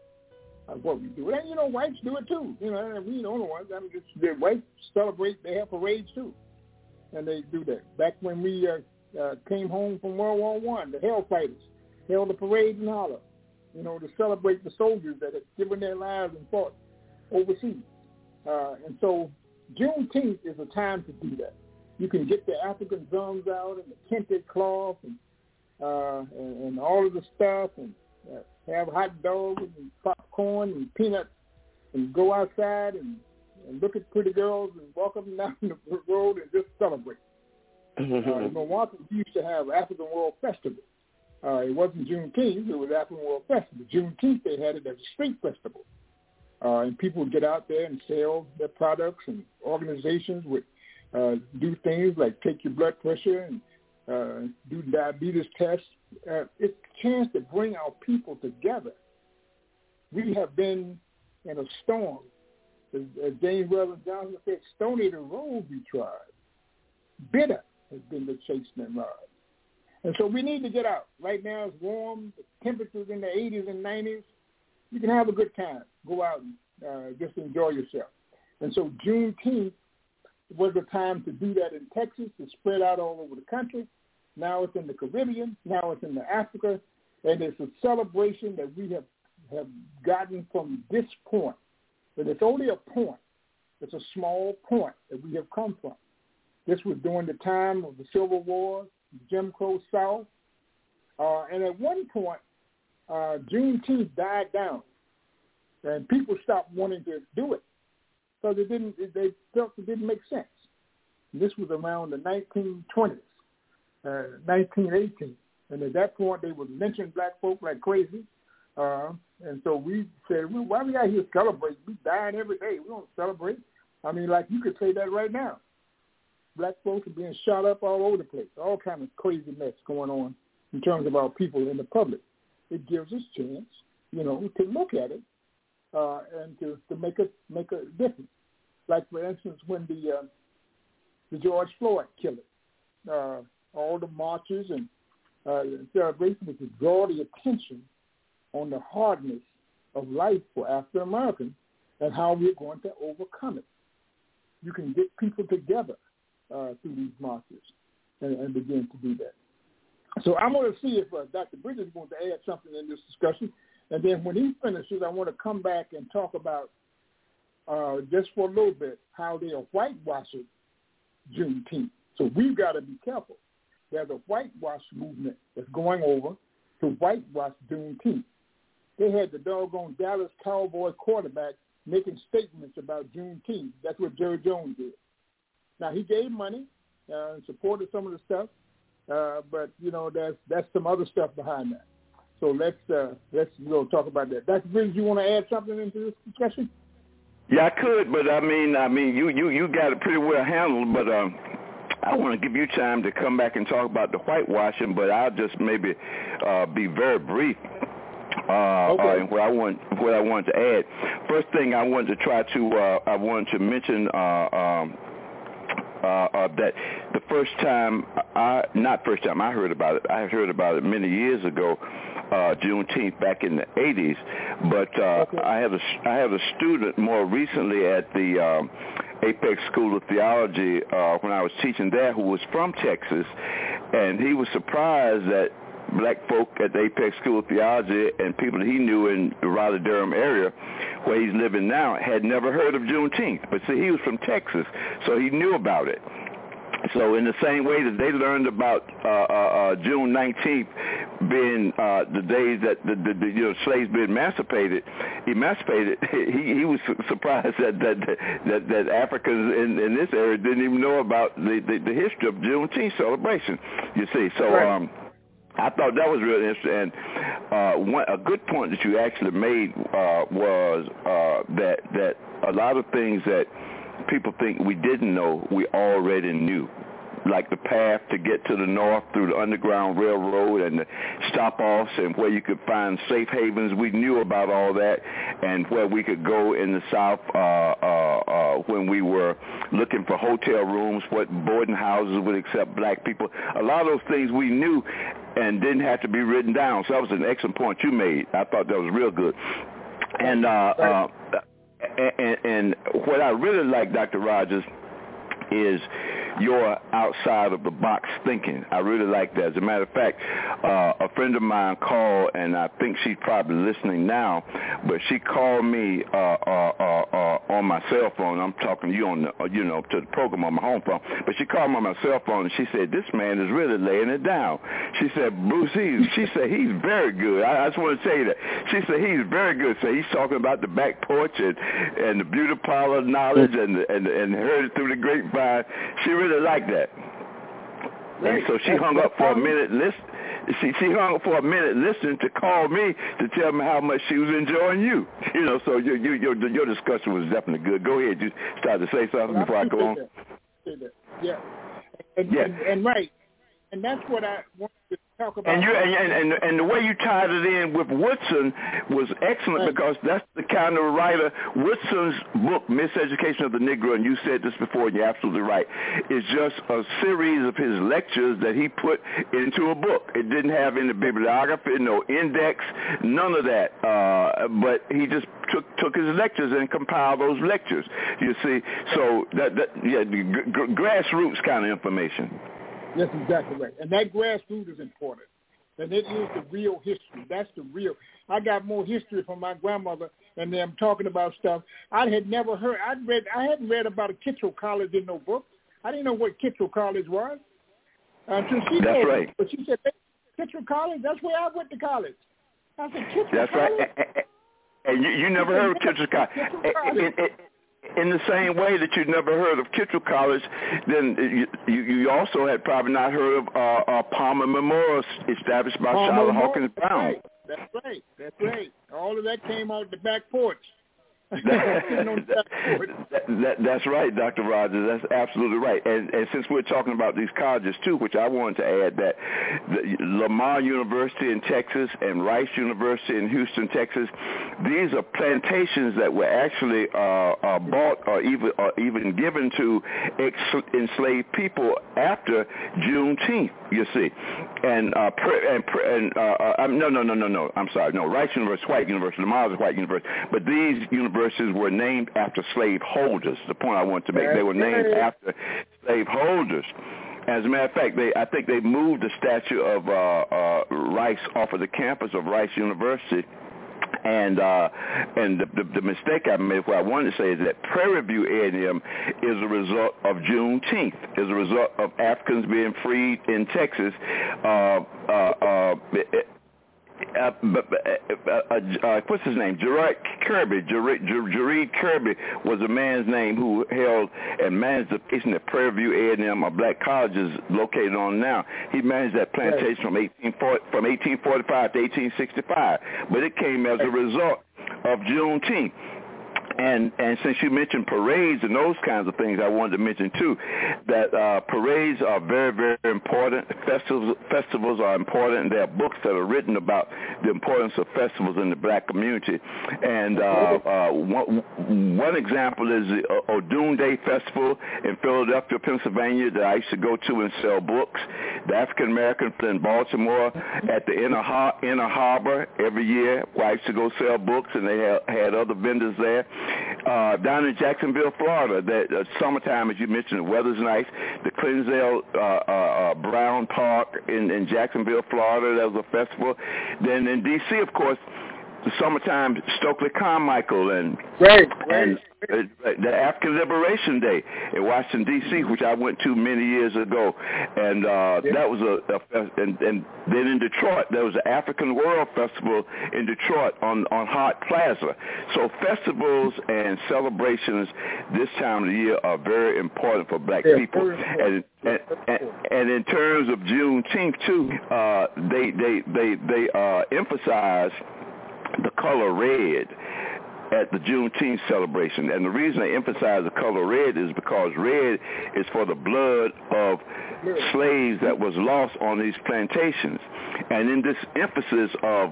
of what we do. And, you know, whites do it, too. You know, we the only ones. I mean, just, the whites celebrate, they have parades, too. And they do that. Back when we uh, uh, came home from World War One, the Hell Fighters held a parade in Harlem, you know, to celebrate the soldiers that had given their lives and fought overseas. Uh, and so Juneteenth is a time to do that. You can get the African drums out and the kente cloth and, uh, and and all of the stuff and uh, have hot dogs and popcorn and peanuts and go outside and, and look at pretty girls and walk up and down the road and just celebrate. Mm-hmm. Uh, in Milwaukee, we used to have African World Festival. Uh, it wasn't Juneteenth, it was African World Festival. Juneteenth, they had it as a street festival. Uh, and people would get out there and sell their products, and organizations would uh, do things like take your blood pressure and uh, do diabetes tests. Uh, it's a chance to bring our people together. We have been in a storm. As, as James Weldon Johnson said, stony the road we trod. Bitter has been the chastening rod. And so we need to get out. Right now it's warm. The temperature's in the eighties and nineties. You can have a good time. Go out and uh, just enjoy yourself. And so Juneteenth was the time to do that in Texas. It's spread out all over the country. Now it's in the Caribbean. Now it's in the Africa. And it's a celebration that we have, have gotten from this point. But it's only a point. It's a small point that we have come from. This was during the time of the Civil War, Jim Crow South. Uh, and at one point, Uh, Juneteenth died down, and people stopped wanting to do it because it didn't. They felt it didn't make sense. And this was around the nineteen twenties, uh, nineteen eighteen, and at that point they were lynching black folk like crazy. Uh, and so we said, well, why we out here celebrating? We dying every day. We don't celebrate. I mean, like you could say that right now. black folks are being shot up all over the place. All kind of crazy mess going on in terms of our people in the public. It gives us a chance, you know, to look at it uh, and to, to make a make a difference. Like, for instance, when the uh, the George Floyd killing, uh, all the marches and uh, celebrations was to draw the attention on the hardness of life for African Americans and how we're going to overcome it. You can get people together uh, through these marches and, and begin to do that. So I want to see if uh, Doctor Bridges wants to add something in this discussion. And then when he finishes, I want to come back and talk about, uh, just for a little bit, how they are whitewashing Juneteenth. So we've got to be careful. There's a whitewash movement that's going over to whitewash Juneteenth. They had the doggone Dallas Cowboy quarterback making statements about Juneteenth. That's what Jerry Jones did. Now, he gave money uh, and supported some of the stuff, uh, but, you know, there's, that's some other stuff behind that. So let's uh, let's you know, talk about that. Doctor Bridges, you want to add something into this discussion? Yeah, I could, but I mean, I mean, you you, you got it pretty well handled. But um, I want to give you time to come back and talk about the whitewashing. But I'll just maybe uh, be very brief. Uh, okay. uh, and what I want, what I wanted to add. First thing I wanted to try to, uh, I wanted to mention uh, um, uh, uh, that the first time, I not first time I heard about it. I heard about it many years ago. Uh, Juneteenth back in the eighties, but uh, okay. I have a I have a student more recently at the um, Apex School of Theology uh, when I was teaching there, who was from Texas, and he was surprised that black folk at the Apex School of Theology and people that he knew in the Raleigh-Durham area where he's living now had never heard of Juneteenth. But see, he was from Texas, so he knew about it. So in the same way that they learned about uh, uh, uh, June nineteenth being uh, the days that the, the, the you know, slaves being emancipated, emancipated, he, he was surprised that that that, that Africans in, in this area didn't even know about the, the, the history of Juneteenth celebration. You see, so. Right. Um, I thought that was really interesting. And uh, one, a good point that you actually made uh, was uh, that that a lot of things that people think we didn't know, we already knew. Like the path to get to the north through the Underground Railroad and the stop-offs and where you could find safe havens. We knew about all that, and where we could go in the South uh, uh, uh, when we were looking for hotel rooms, what boarding houses would accept black people. A lot of those things we knew and didn't have to be written down. So that was an excellent point you made. I thought that was real good. And, uh, uh, and, and what I really like, Doctor Rogers, is your outside of the box thinking. I really like that. As a matter of fact, uh, a friend of mine called, and I think she's probably listening now, but she called me uh, uh, uh, uh, on my cell phone. I'm talking to you on the, uh, you know, to the program on my home phone, but she called me on my cell phone, and she said, this man is really laying it down. She said, Bruce, he's, she said, he's very good. I, I just want to tell you that. She said, he's very good. So he's talking about the back porch and, and the beauty parlor knowledge and, and, and heard it through the grapevine. She really like that. And so she hung up for a minute. Listen, she she hung up for a minute listening to call me to tell me how much she was enjoying you. You know, so your your your, your discussion was definitely good. Go ahead, you started to say something well, before I, I go on. That. Yeah, and, yeah, and, and right, and that's what I wanted to talk about. And you and, and and the way you tied it in with Woodson was excellent, right, because that's the kind of writer. Woodson's book, Miseducation of the Negro, and you said this before, and you're absolutely right, is just a series of his lectures that he put into a book. It didn't have any bibliography, no index, none of that. Uh, but he just took took his lectures and compiled those lectures. You see, so that, that yeah, g- g- grassroots kind of information. That's exactly right. And that grassroots is important. And it is the real history. That's the real. I got more history from my grandmother and them talking about stuff I had never heard. I'd read, I hadn't read about a Kittrell College in no book. I didn't know what Kittrell College was. Until she that's told right. me. But she said, Kittrell College, that's where I went to college. I said, Kittrell that's College? That's right. And you, you never heard of Kittrell College. It, it, In the same way that you'd never heard of Kittrell College, then you, you also had probably not heard of uh, uh, Palmer Memorial, established by Palmer Charlotte Memorial. Hawkins Brown. That's right. That's right. That's right. All of that came out the back porch. that, that, that's right, Doctor Rogers. That's absolutely right. And, and since we're talking about these colleges, too, which I wanted to add that the Lamar University in Texas and Rice University in Houston, Texas, these are plantations that were actually uh, uh, bought or even, or even given to ex- enslaved people after Juneteenth, you see. And, uh, pre- and, pre- and uh, uh, no, no, no, no, no, I'm sorry. No, Rice University, white university. Lamar is white university. But these universities were named after slave holders. The point I want to make, they were named after slave holders. As a matter of fact, they I think they moved the statue of uh, uh, Rice off of the campus of Rice University. And uh, and the, the, the mistake I made, what I wanted to say is that Prairie View A and M is a result of Juneteenth, is a result of Africans being freed in Texas. Uh, uh, uh, it, Uh, but, uh, uh, uh, what's his name? Jared Kirby. Jared, Jared Kirby was a man's name who held and managed the plantation at Prairie View A and M, a black college is located on now. He managed that plantation from eighteen forty, from eighteen forty-five to eighteen sixty-five, but it came as a result of Juneteenth. And and since you mentioned parades and those kinds of things, I wanted to mention, too, that uh, parades are very, very important. Festivals, festivals are important, and there are books that are written about the importance of festivals in the black community. And uh, uh, one, one example is the O'Doon Day Festival in Philadelphia, Pennsylvania, that I used to go to and sell books. The African American in Baltimore at the Inner, Har- Inner Harbor every year, where I used to go sell books, and they had, had other vendors there. Uh, down in Jacksonville, Florida, that uh, summertime, as you mentioned, the weather's nice. The Clinzdale uh, uh, uh, Brown Park in, in Jacksonville, Florida, that was a festival. Then in D C, of course, the summertime, Stokely Carmichael and right, right. and uh, the African Liberation Day in Washington D C, which I went to many years ago, and uh, yeah. that was a, a and, and then in Detroit there was the African World Festival in Detroit on on Hart Plaza. So festivals and celebrations this time of the year are very important for black yeah, people, and, and and and in terms of Juneteenth too, uh, they they they they uh, emphasize the color red at the Juneteenth celebration. And the reason they emphasize the color red is because red is for the blood of slaves that was lost on these plantations. And in this emphasis of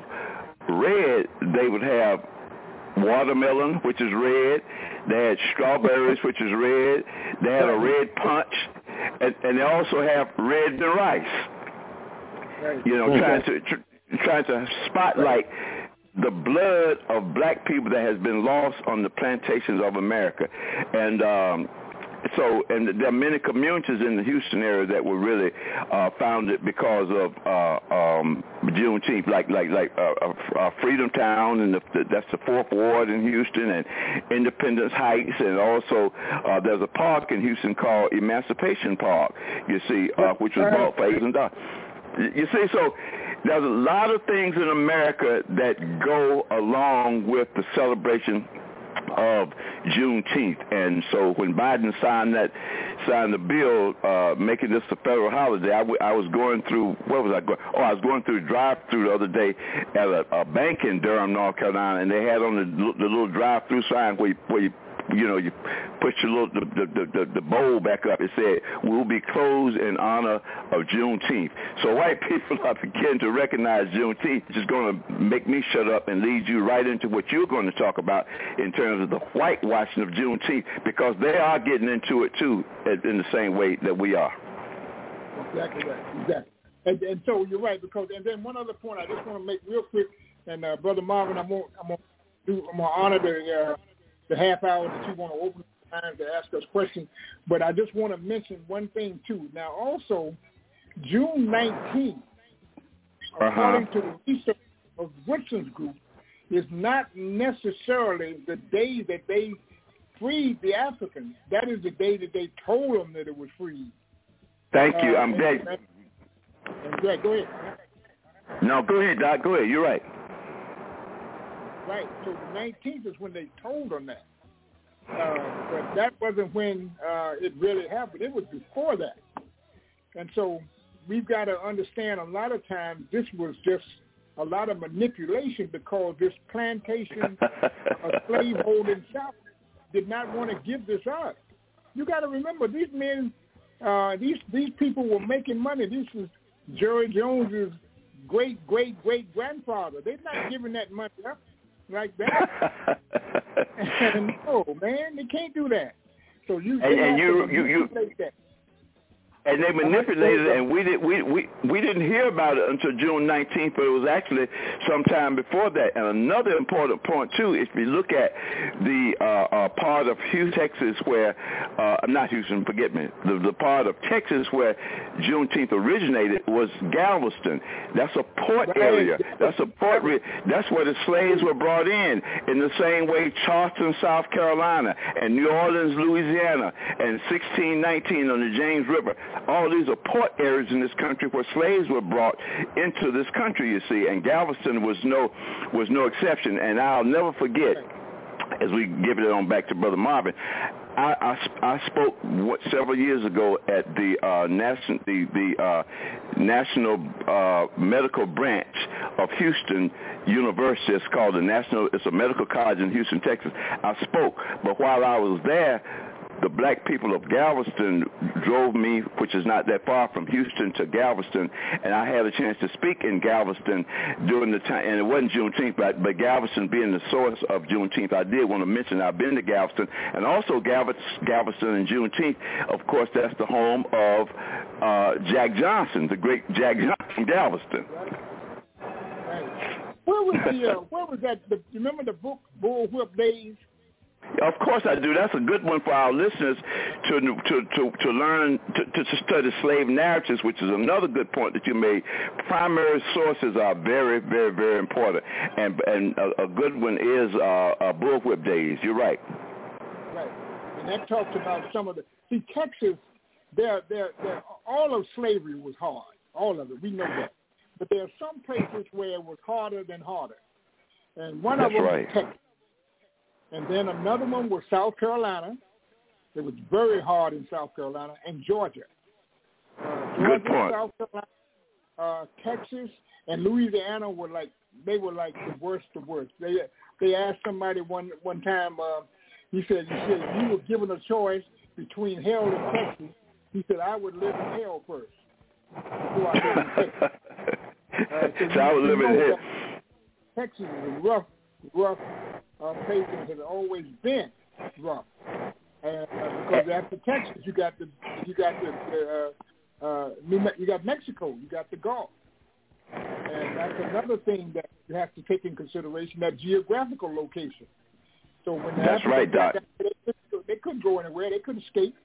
red, they would have watermelon, which is red. They had strawberries, which is red. They had a red punch. And, and they also have red and rice. You know, trying to tr- trying to spotlight the blood of black people that has been lost on the plantations of America. And um, so, and there are many communities in the Houston area that were really uh, founded because of uh, um, Juneteenth, like like like uh, uh, Freedom Town, and the, the, that's the Fourth Ward in Houston, and Independence Heights, and also uh, there's a park in Houston called Emancipation Park, you see, uh, which was bought for eight thousand dollars. You see, so there's a lot of things in America that go along with the celebration of Juneteenth. And so when Biden signed that, signed the bill uh, making this a federal holiday, I, w- I was going through, where was I going? Oh, I was going through drive-through the other day at a, a bank in Durham, North Carolina, and they had on the, the little drive-through sign where you, where you you know, you push your little, the, the, the, the bowl back up. It said, we'll be closed in honor of Juneteenth. So white people are beginning to recognize Juneteenth, which is going to make me shut up and lead you right into what you're going to talk about in terms of the whitewashing of Juneteenth, because they are getting into it, too, in the same way that we are. Exactly right. Exactly. And, and so you're right, because, and then one other point I just want to make real quick, and uh, Brother Marvin, I'm going I'm to do, I'm going to honor the, uh, the half hour that you want to open the time to ask us questions. But I just want to mention one thing, too. Now, also, June nineteenth, uh-huh. according to the research of Woodson's group, is not necessarily the day that they freed the Africans. That is the day that they told them that it was freed. Thank you. Uh, I'm dead. Greg, go ahead. No, go ahead, Doc. Go ahead. You're right. Right. So the nineteenth is when they told them that. Uh, but that wasn't when uh, it really happened. It was before that. And so we've got to understand a lot of times this was just a lot of manipulation because this plantation of slaveholding South did not want to give this up. You got to remember, these men, uh, these these people were making money. This is Jerry Jones's great great great grandfather. They're not giving that money up like that. And no, man, they can't do that. So you and, and you you you. That. And they manipulated it, and we did we, we we didn't hear about it until June nineteenth, but it was actually sometime before that. And another important point too, if you look at the uh, uh, part of Houston, Texas, where uh, not Houston, forget me, the, the part of Texas where Juneteenth originated was Galveston. That's a port area. That's a port. Re- that's where the slaves were brought in. In the same way, Charleston, South Carolina, and New Orleans, Louisiana, and sixteen nineteen on the James River. All these are port areas in this country where slaves were brought into this country, you see, and Galveston was no was no exception. And I'll never forget, as we give it on back to Brother Marvin, I, I, I spoke what, several years ago at the uh, national the, the uh, National uh, Medical Branch of Houston University. It's called the National. It's a medical college in Houston, Texas. I spoke, but while I was there, the black people of Galveston drove me, which is not that far from Houston, to Galveston, and I had a chance to speak in Galveston during the time, and it wasn't Juneteenth, but, but Galveston being the source of Juneteenth, I did want to mention I've been to Galveston, and also Galveston, Galveston and Juneteenth, of course, that's the home of uh, Jack Johnson, the great Jack Johnson from Galveston. Right. Where was the, uh, where was that, the, remember the book, Bullwhip Days? Of course I do. That's a good one for our listeners to to to, to learn to, to study slave narratives, which is another good point that you made. Primary sources are very, very, very important, and and a, a good one is uh, uh, Bullwhip Days. You're right. Right, and that talks about some of the see Texas. There, there, there. All of slavery was hard. All of it. We know that. But there are some places where it was harder than harder, and one That's of them right. was Texas. And then another one was South Carolina. It was very hard in South Carolina, and Georgia. Uh, Georgia, Good point. South Carolina, uh, Texas, and Louisiana were like they were like the worst of worst. They they asked somebody one one time. Uh, he said, "He said you were given a choice between hell and Texas." He said, "I would live in hell first before I live in Texas." Uh, so so I would live in hell. Texas is a rough, rough. Uh, places has always been rough, and uh, because after Texas, you got the you got the uh, uh, New Me- you got Mexico, you got the Gulf, and that's another thing that you have to take in consideration, that geographical location. So when that's Africans right, Doc. That, they, couldn't, they couldn't go anywhere; they couldn't escape.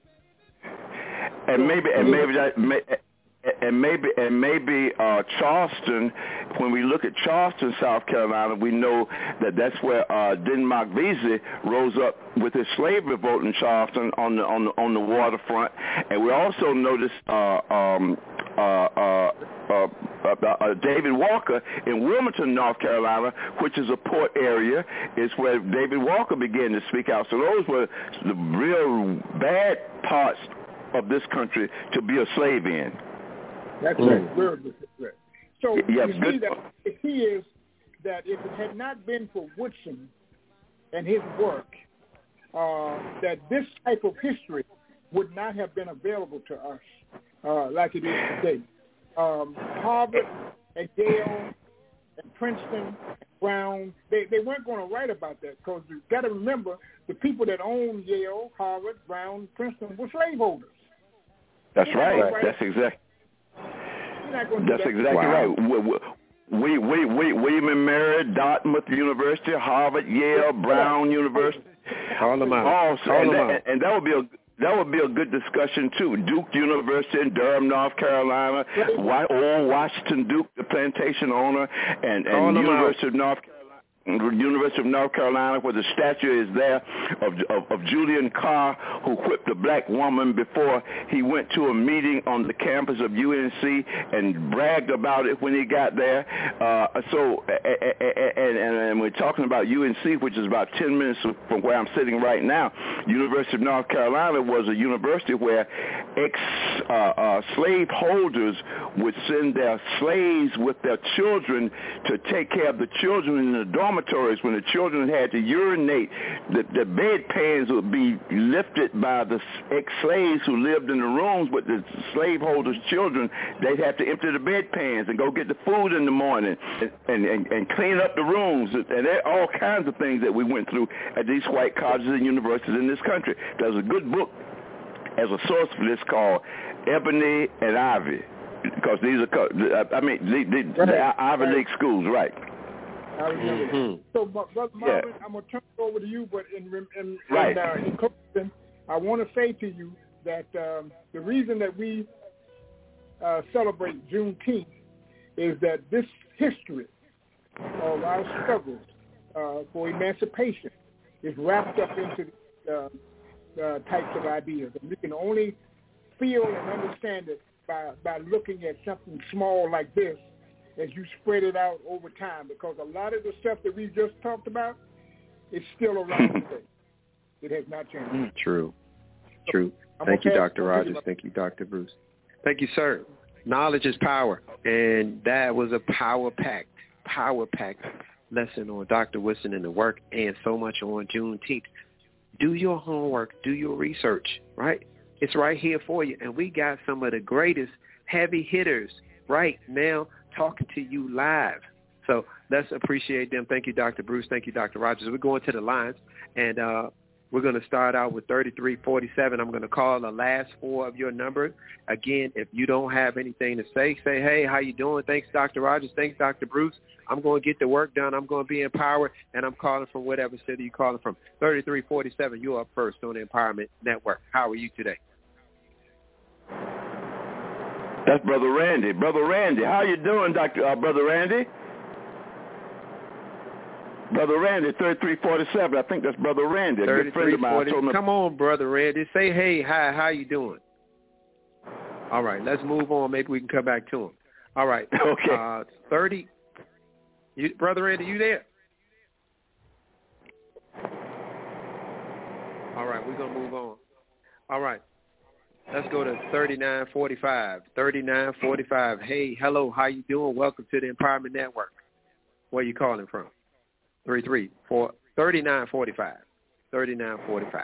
And so, maybe and maybe that. May, And maybe and maybe uh, Charleston. When we look at Charleston, South Carolina, we know that that's where uh, Denmark Vesey rose up with his slave revolt in Charleston on the on the on the waterfront. And we also noticed uh, um, uh, uh, uh, uh, uh, David Walker in Wilmington, North Carolina, which is a port area, is where David Walker began to speak out. So those were the real bad parts of this country to be a slave in. That's right. Very good. So yeah, you good. see that the key is that if it had not been for Woodson and his work, uh, that this type of history would not have been available to us uh, like it is today. Um, Harvard and Yale and Princeton and Brown, they, they weren't going to write about that because you've got to remember the people that owned Yale, Harvard, Brown, Princeton were slaveholders. That's right. That's exactly. That's that. exactly wow. right. We, we, we, William and Mary, Dartmouth University, Harvard, Yale, Brown University. Call them out. All, Call and, them that, out. and that would be a that would be a good discussion too. Duke University in Durham, North Carolina, old Washington Duke, the plantation owner, and, and University out. of North Carolina. University of North Carolina, where the statue is there of, of, of Julian Carr, who whipped a black woman before he went to a meeting on the campus of U N C and bragged about it when he got there. Uh, so, and, and, and we're talking about U N C, which is about ten minutes from where I'm sitting right now. University of North Carolina was a university where ex-slave uh, uh, holders would send their slaves with their children to take care of the children in the dormitories. When the children had to urinate, the, the bedpans would be lifted by the ex-slaves who lived in the rooms with the slaveholders' children. They'd have to empty the bedpans and go get the food in the morning and, and, and clean up the rooms. And there are all kinds of things that we went through at these white colleges and universities in this country. There's a good book as a source for this called Ebony and Ivy, because these are, I mean, the, the, right. the Ivy right. League schools, right? I remember mm-hmm. that. So, Brother Marvin, yeah. I'm going to turn it over to you, but in, in, right. in, uh, in closing, I want to say to you that um, the reason that we uh, celebrate Juneteenth is that this history of our struggles uh, for emancipation is wrapped up into uh, uh, types of ideas. And we can only feel and understand it by, by looking at something small like this as you spread it out over time, because a lot of the stuff that we just talked about is still around today. It has not changed. Mm, true. True. So, Thank you, Doctor Rogers. Thank you, Doctor Bruce. Thank you, sir. Knowledge is power, and that was a power-packed, power-packed lesson on Doctor Woodson and the work, and so much on Juneteenth. Do your homework. Do your research, right? It's right here for you, and we got some of the greatest heavy hitters right now talking to you live. So let's appreciate them. Thank you, Doctor Bruce. Thank you, Doctor Rogers. We're going to the lines, and uh, we're going to start out with thirty-three forty-seven. I'm going to call the last four of your number. Again, if you don't have anything to say, say, hey, how you doing? Thanks, Doctor Rogers. Thanks, Doctor Bruce. I'm going to get the work done. I'm going to be empowered, and I'm calling from whatever city you're calling from. thirty-three forty-seven, you're up first on the Empowerment Network. How are you today? That's Brother Randy. Brother Randy, how you doing, Doctor Uh, Brother Randy? Brother Randy, thirty-three forty-seven. I think that's Brother Randy, a good friend of mine. Told me. Come on, Brother Randy. Say, hey, hi, how you doing? All right, let's move on. Maybe we can come back to him. All right. Okay. Uh, thirty. You, Brother Randy, you there? All right, we're going to move on. All right. Let's go to thirty-nine forty-five. thirty-nine forty-five. Hey, hello, how you doing? Welcome to the Empowerment Network. Where you calling from? three three four thirty-nine forty-five. thirty-nine forty-five.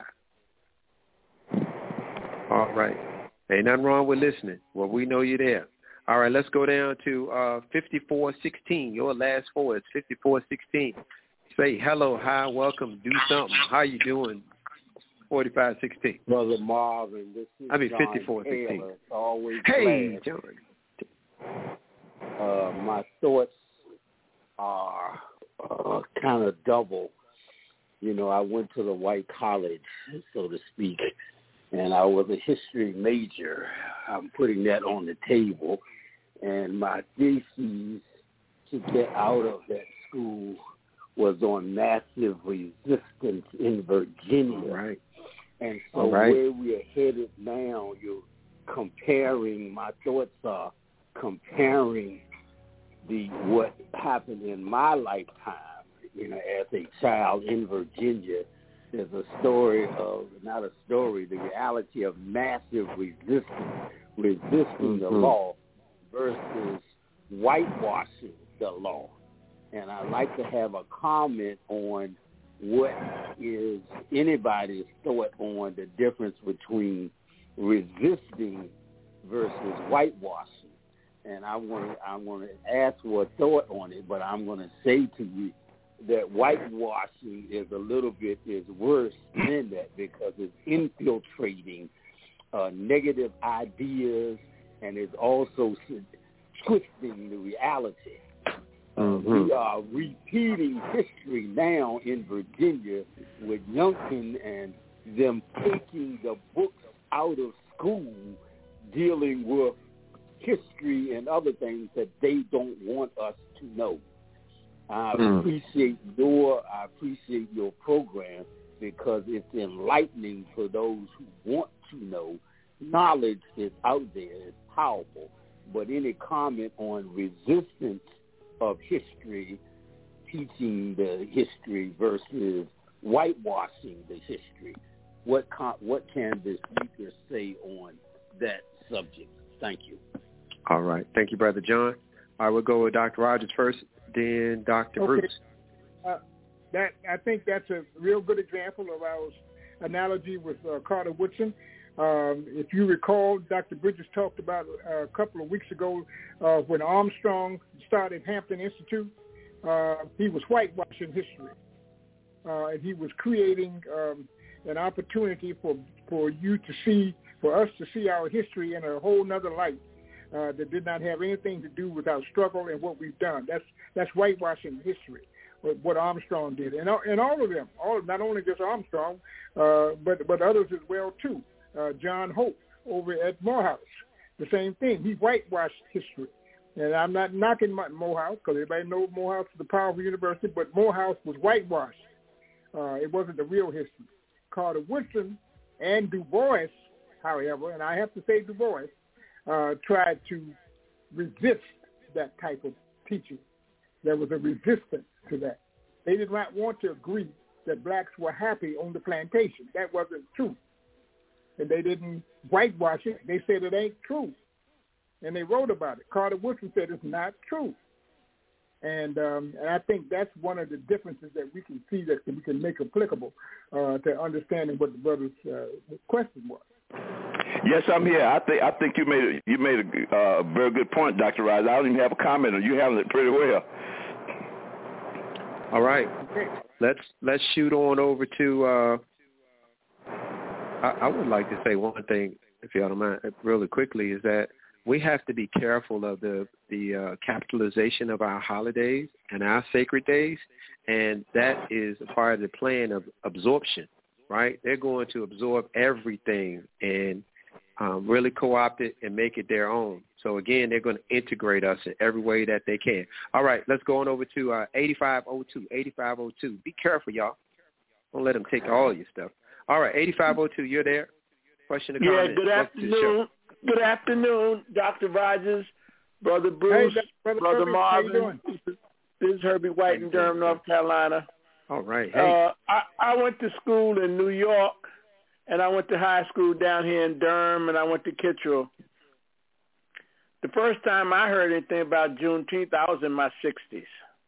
All right. Ain't nothing wrong with listening. Well, we know you're there. All right, let's go down to uh, fifty-four sixteen. Your last four is fifty-four sixteen. Say hello, hi, welcome, do something. How you doing? forty-five sixteen. Brother Marvin, this is I mean, John fifty-four sixteen. Taylor. Always hey, glad. John. Uh, my thoughts are uh, kind of double. You know, I went to the white college, so to speak, and I was a history major. I'm putting that on the table. And my thesis to get out of that school was on massive resistance in Virginia. Right. And so right. where we are headed now, you're comparing, my thoughts are comparing the what happened in my lifetime, you know, as a child in Virginia. There's a story of, not a story, the reality of massive resistance, resisting mm-hmm. the law versus whitewashing the law. And I'd like to have a comment on what is anybody's thought on the difference between resisting versus whitewashing. And I want to I want to ask for a thought on it, but I'm going to say to you that whitewashing is a little bit is worse than that, because it's infiltrating uh, negative ideas and is also twisting the reality. Mm-hmm. We are repeating history now in Virginia with Youngkin and them taking the books out of school dealing with history and other things that they don't want us to know. I Mm. appreciate your I appreciate your program because it's enlightening for those who want to know. Knowledge is out there, it's powerful. But any comment on resistance of history, teaching the history versus whitewashing the history, what con- what can the speaker say on that subject? Thank you. All right. Thank you, Brother John. I will go with Doctor Rogers first, then Doctor Okay. Bruce. Uh, that I think that's a real good example of our analogy with uh, Carter Woodson. Um, if you recall, Doctor Bridges talked about uh, a couple of weeks ago uh, when Armstrong started Hampton Institute. Uh, he was whitewashing history, uh, and he was creating um, an opportunity for for you to see, for us to see our history in a whole nother light uh, that did not have anything to do with our struggle and what we've done. That's that's whitewashing history, what, what Armstrong did, and and all of them, all not only just Armstrong, uh, but but others as well too. Uh, John Hope over at Morehouse, the same thing. He whitewashed history. And I'm not knocking Morehouse because everybody knows Morehouse is a powerful university, but Morehouse was whitewashed. Uh, it wasn't the real history. Carter Woodson and Du Bois, however, and I have to say Du Bois, uh, tried to resist that type of teaching. There was a resistance to that. They did not want to agree that blacks were happy on the plantation. That wasn't true. And they didn't whitewash it. They said it ain't true. And they wrote about it. Carter Woodson said it's not true. And um, and I think that's one of the differences that we can see that we can make applicable uh, to understanding what the brother's uh, question was. Yes, I'm here. I think I think you made a, you made a uh, very good point, Doctor Rice. I don't even have a comment on you handling it pretty well. All right. Okay. Let's let's shoot on over to. Uh, I, I would like to say one thing, if y'all don't mind, really quickly, is that we have to be careful of the the uh, capitalization of our holidays and our sacred days, and that is a part of the plan of absorption, right? They're going to absorb everything and um, really co-opt it and make it their own. So, again, they're going to integrate us in every way that they can. All right, let's go on over to uh, eighty-five oh two, eighty-five oh two. Be careful, y'all. Don't let them take all your stuff. All right, eighty-five oh two, you're there. Question or comment? Yeah, good afternoon. Good afternoon, Doctor Rogers, Brother Bruce, hey, Brother, Brother Herbie, Marvin. This is Herbie White in Durham, North Carolina. All right. Hey. Uh, I, I went to school in New York, and I went to high school down here in Durham, and I went to Kittrell. The first time I heard anything about Juneteenth, I was in my sixties.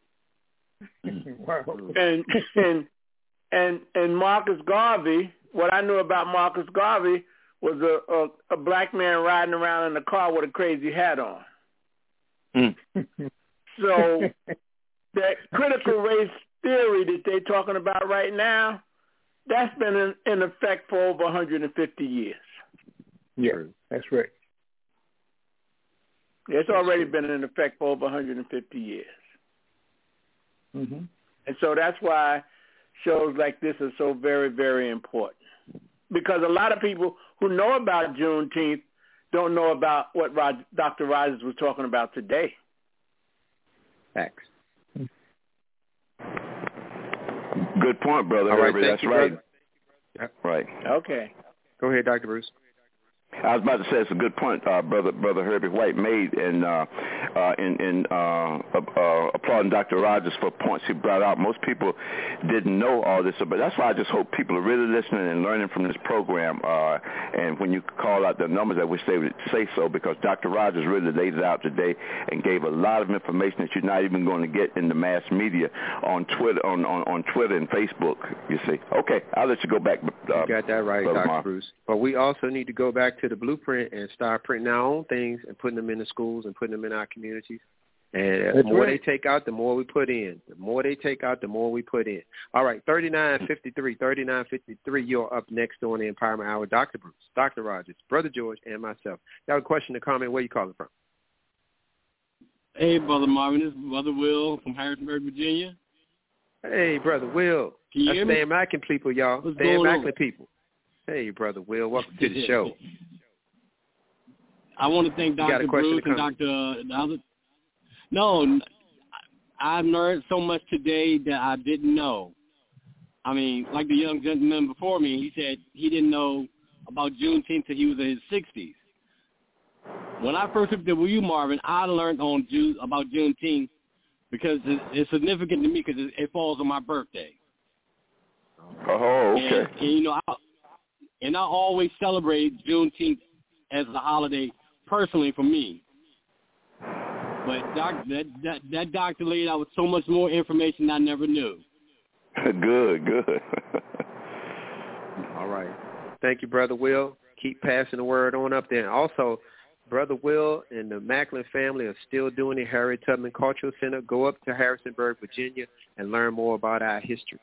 Wow. And, and, and, and Marcus Garvey, what I knew about Marcus Garvey was a, a, a black man riding around in a car with a crazy hat on. Mm. So that critical race theory that they're talking about right now, that's been in, in effect for over one hundred fifty years. Yeah, that's right. It's already been in effect for over one hundred fifty years. Mm-hmm. And so that's why shows like this are so very, very important. Because a lot of people who know about Juneteenth don't know about what Rod- Doctor Rogers was talking about today. Facts. Good point, Brother All right, Herbie. That's you, right. brother. Yep. Right. Okay. Go ahead, Doctor Bruce. I was about to say it's a good point, uh, brother brother Herbie White made in uh, uh, in, in uh, uh, applauding Doctor Rogers for points he brought out. Most people didn't know all this, but that's why I just hope people are really listening and learning from this program. Uh, and when you call out the numbers, I wish they would say so, because Doctor Rogers really laid it out today and gave a lot of information that you're not even going to get in the mass media on Twitter, on, on, on Twitter and Facebook. You see? Okay, I'll let you go back. Uh, you got that right, Doctor Bruce. But we also need to go back to the blueprint and start printing our own things and putting them in the schools and putting them in our communities. And the more right. they take out, the more we put in. The more they take out, the more we put in. All right, thirty-nine fifty-three, thirty-nine fifty-three, you're up next on the Empowerment Hour. Doctor Bruce, Doctor Rogers, Brother George, and myself. You have a question or comment? Where you calling from? Hey, Brother Marvin. This is Brother Will from Harrisonburg, Virginia. Hey, Brother Will. Can you That's hear me? Dan Macklin people, y'all. What's Dan going Macklin on? people. Hey, Brother Will. Welcome to the show. I want to thank You got a Doctor question Bruce to and comment? Doctor The other. No, I've learned so much today that I didn't know. I mean, like the young gentleman before me, he said he didn't know about Juneteenth until he was in his sixties. When I first looked at you, Marvin, I learned on June, about Juneteenth because it's significant to me because it, it falls on my birthday. Oh, okay. And, and you know, I, and I always celebrate Juneteenth as a holiday personally for me. But doc, that, that that doctor laid out with so much more information I never knew. Good, good. All right. Thank you, Brother Will. Keep passing the word on up there. And also, Brother Will and the Macklin family are still doing the Harriet Tubman Cultural Center. Go up to Harrisonburg, Virginia, and learn more about our history.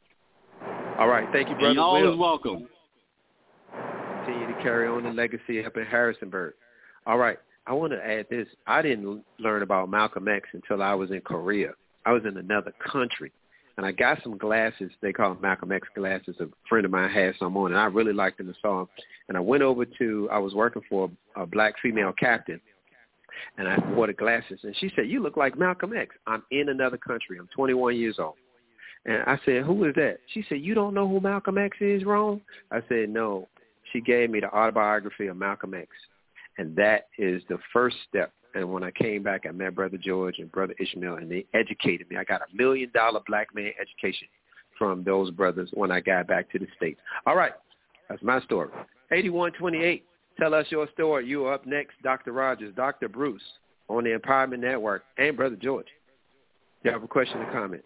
All right. Thank you, Brother Will. Will. You're always welcome. Continue to carry on the legacy up in Harrisonburg. All right. I want to add this. I didn't learn about Malcolm X until I was in Korea. I was in another country. And I got some glasses. They call them Malcolm X glasses. A friend of mine had some on, and I really liked them and saw them. And I went over to, I was working for a, a black female captain, and I wore the glasses. And she said, you look like Malcolm X. I'm in another country. I'm twenty-one years old. And I said, who is that? She said, you don't know who Malcolm X is, Ron? I said, no. She gave me the autobiography of Malcolm X. And that is the first step. And when I came back, I met Brother George and Brother Ishmael, and they educated me. I got a million-dollar black man education from those brothers when I got back to the States. All right. That's my story. eighty-one twenty-eight, tell us your story. You are up next, Doctor Rogers, Doctor Bruce on the Empowerment Network, and Brother George. You have a question or comment?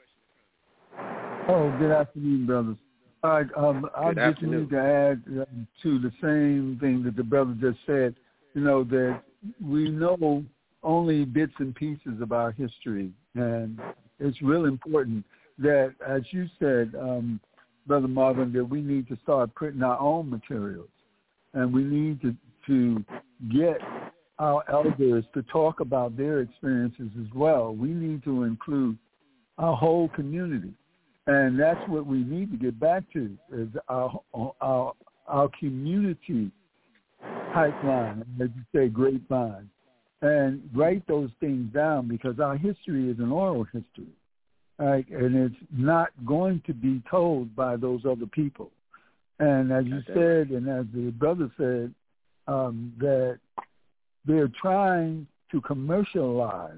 Oh, good afternoon, brothers. All right, um, I just need to add um, to the same thing that the brother just said, you know, that we know only bits and pieces of our history, and it's real important that, as you said, um, Brother Marvin, that we need to start printing our own materials, and we need to, to get our elders to talk about their experiences as well. We need to include our whole community, and that's what we need to get back to, is our our, our community pipeline, as you say, grapevine, and write those things down, because our history is an oral history, right? And it's not going to be told by those other people. And as you okay. said, and as the brother said, um, that they're trying to commercialize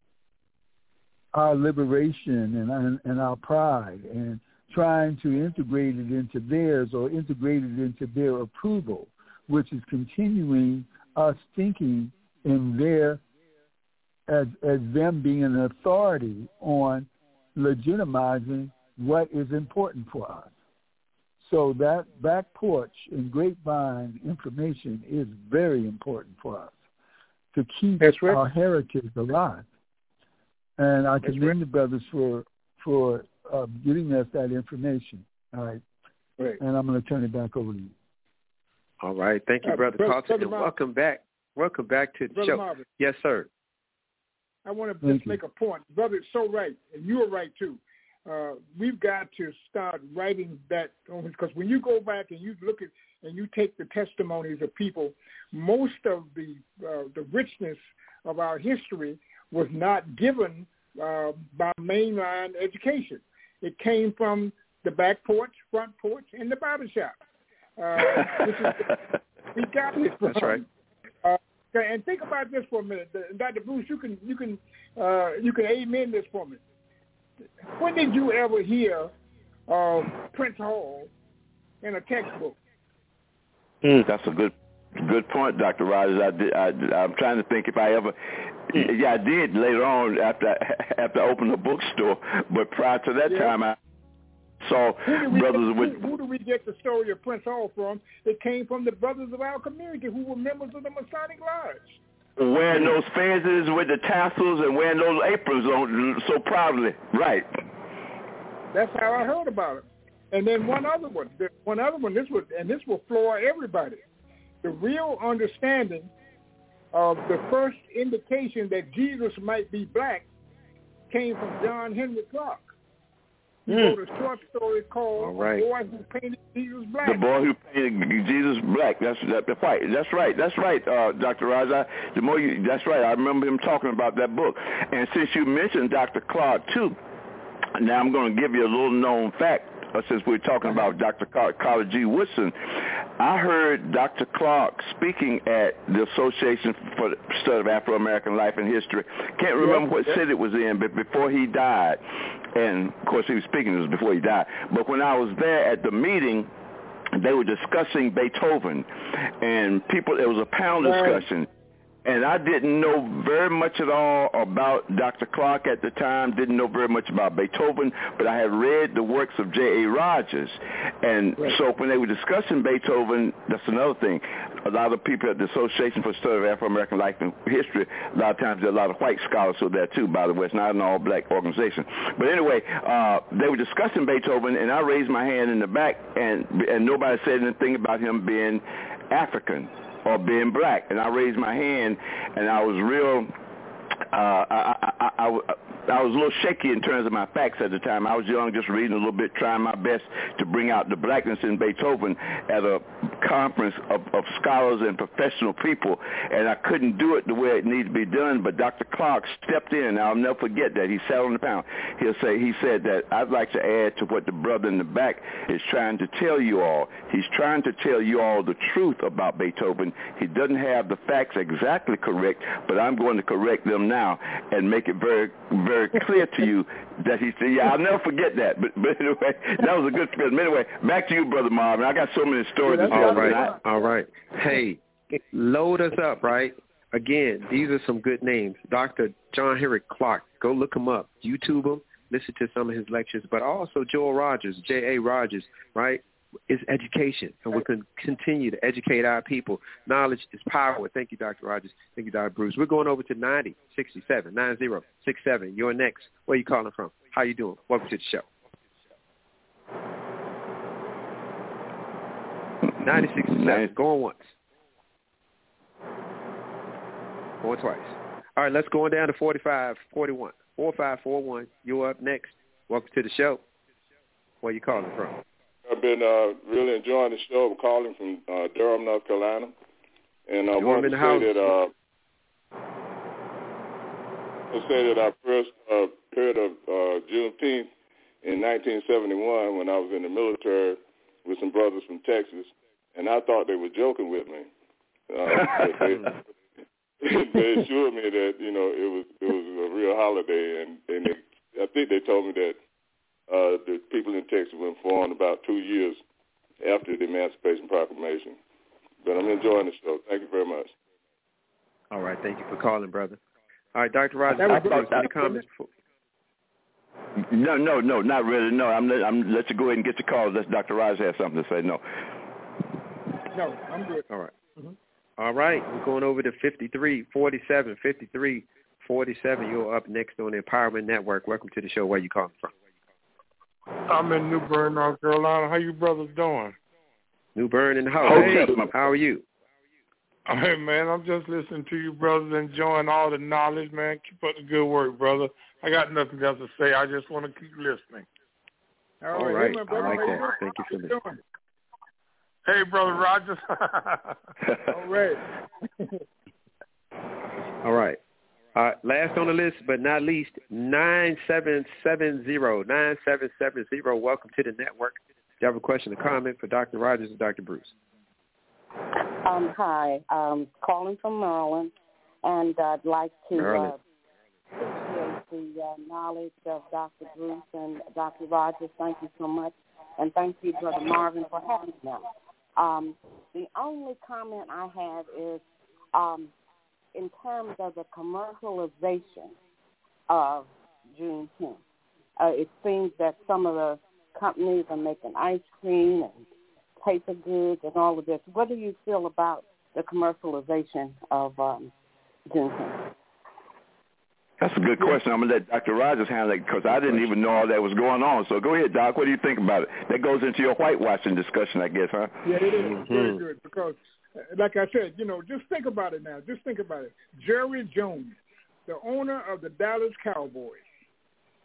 our liberation and, and, and our pride, and trying to integrate it into theirs or integrate it into their approval, which is continuing us thinking in their, as, as them being an authority on legitimizing what is important for us. So that back porch and grapevine information is very important for us to keep right. our heritage alive. And I commend right. the brothers for for uh, giving us that information. All right. right. And I'm going to turn it back over to you. All right. Thank you, Brother uh, Carlton, and welcome back. Welcome back to the Brother show. Marvin, yes, sir. I want to Thank just you. make a point. Brother, it's so right, and you are right, too. Uh, we've got to start writing that, because when you go back and you look at and you take the testimonies of people, most of the uh, the richness of our history was not given uh, by mainline education. It came from the back porch, front porch, and the barbershop. Uh, which is, we got it from. That's right. Uh, and think about this for a minute, Doctor Bruce. You can you can uh, you can amen this for me. When did you ever hear of Prince Hall in a textbook? Mm, that's a good good point, Doctor Rogers. I did, I, I'm trying to think if I ever. Yeah, I did later on after after I opened the bookstore, but prior to that yeah. time, I saw brothers get, with. Who, who do we get the story of Prince Hall from? It came from the brothers of our community who were members of the Masonic Lodge. Wearing those fancies with the tassels and wearing those aprons on so proudly, right? That's how I heard about it. And then one other one, one other one. This would and this will floor everybody. The real understanding of the first indication that Jesus might be black came from John Henry Clark. He mm. wrote a short story called right. The Boy Who Painted Jesus Black. The Boy Who Painted Jesus Black. That's that, that's right. That's right. That's right, uh, Doctor Raza. The more you, that's right. I remember him talking about that book. And since you mentioned Doctor Clark too, now I'm going to give you a little known fact. Uh, since we're talking about Doctor Carter G. Woodson, I heard Doctor Clark speaking at the Association for the Study of Afro-American Life and History. Can't remember yep, what yep. city it was in, but before he died, and of course he was speaking, it was before he died, but when I was there at the meeting, they were discussing Beethoven, and people, it was a panel discussion. And I didn't know very much at all about Doctor Clark at the time, didn't know very much about Beethoven, but I had read the works of J A. Rogers. And right. so when they were discussing Beethoven, that's another thing. A lot of people at the Association for the Study of Afro-American Life and History, a lot of times there are a lot of white scholars who are there too, by the way. It's not an all-black organization. But anyway, uh, they were discussing Beethoven, and I raised my hand in the back, and and nobody said anything about him being African or being black, and I raised my hand, and I was real, uh, I, I, I, I, I was a little shaky in terms of my facts at the time. I was young, just reading a little bit, trying my best to bring out the blackness in Beethoven at a conference of, of scholars and professional people, and I couldn't do it the way it needed to be done, but Doctor Clark stepped in. I'll never forget that. He sat on the panel. He'll say, he said that I'd like to add to what the brother in the back is trying to tell you all. He's trying to tell you all the truth about Beethoven. He doesn't have the facts exactly correct, but I'm going to correct them now and make it very, very clear to you that he said, yeah, I'll never forget that. But, but anyway, that was a good film. Anyway, back to you, Brother Marvin. I got so many stories. Yeah, all right, tonight. all right. Hey, load us up, right? Again, these are some good names. Doctor John Henry Clark. Go look him up. YouTube him. Listen to some of his lectures. But also Joel Rogers, J A. Rogers, right? It's education, and we can continue to educate our people. Knowledge is power. Thank you, Doctor Rogers. Thank you, Doctor Bruce. We're going over to ninety sixty-seven, nine zero six seven. You're next. Where are you calling from? How you doing? Welcome to the show. ninety sixty-seven. Going once. Going twice. All right, let's go on down to forty-five forty-one. four five four one. You're up next. Welcome to the show. Where are you calling from? I've been uh, really enjoying the show. I'm calling from uh, Durham, North Carolina. And I wanted to say that, uh, I say that I first uh, heard of uh, Juneteenth in nineteen seventy-one when I was in the military with some brothers from Texas, and I thought they were joking with me. Uh, they, they assured me that, you know, it was it was a real holiday, and, and they, I think they told me that Uh, the people in Texas were informed about two years after the Emancipation Proclamation. But I'm enjoying the show. Thank you very much. All right. Thank you for calling, brother. All right, Doctor Rogers, any comments? Before? No, no, no, not really. No, I'm let, I'm let you go ahead and get the call. Let Doctor Rogers have something to say. No. No, I'm good. All right. Mm-hmm. All right. We're going over to fifty-three forty-seven. fifty-three forty-seven. You're up next on the Empowerment Network. Welcome to the show. Where are you calling from? I'm in New Bern, North Carolina. How you brothers doing? New Bern in the house. Hey, how are you? Hey, man, I'm just listening to you, brothers, enjoying all the knowledge, man. Keep up the good work, brother. I got nothing else to say. I just want to keep listening. All, all right. right. Hey, I like that. Thank you for listening. Hey, Brother Rogers. All right. All right. Uh, last on the list, but not least, nine seven seven zero. nine seven seven zero. Welcome to the network. Do you have a question or comment for Doctor Rogers or Doctor Bruce? Um, hi. Um, calling from Maryland, and I'd like to uh, appreciate the uh, knowledge of Doctor Bruce and Doctor Rogers. Thank you so much. And thank you, Brother Marvin, for having them. Um, the only comment I have is um, in terms of the commercialization of Juneteenth. Uh, it seems that some of the companies are making ice cream and paper goods and all of this. What do you feel about the commercialization of um, Juneteenth? That's a good question. I'm going to let Doctor Rogers handle it because I didn't even know all that was going on. So go ahead, Doc. What do you think about it? That goes into your whitewashing discussion, I guess, huh? Yeah, it is mm-hmm. very good because, like I said, you know, just think about it now. Just think about it. Jerry Jones, the owner of the Dallas Cowboys,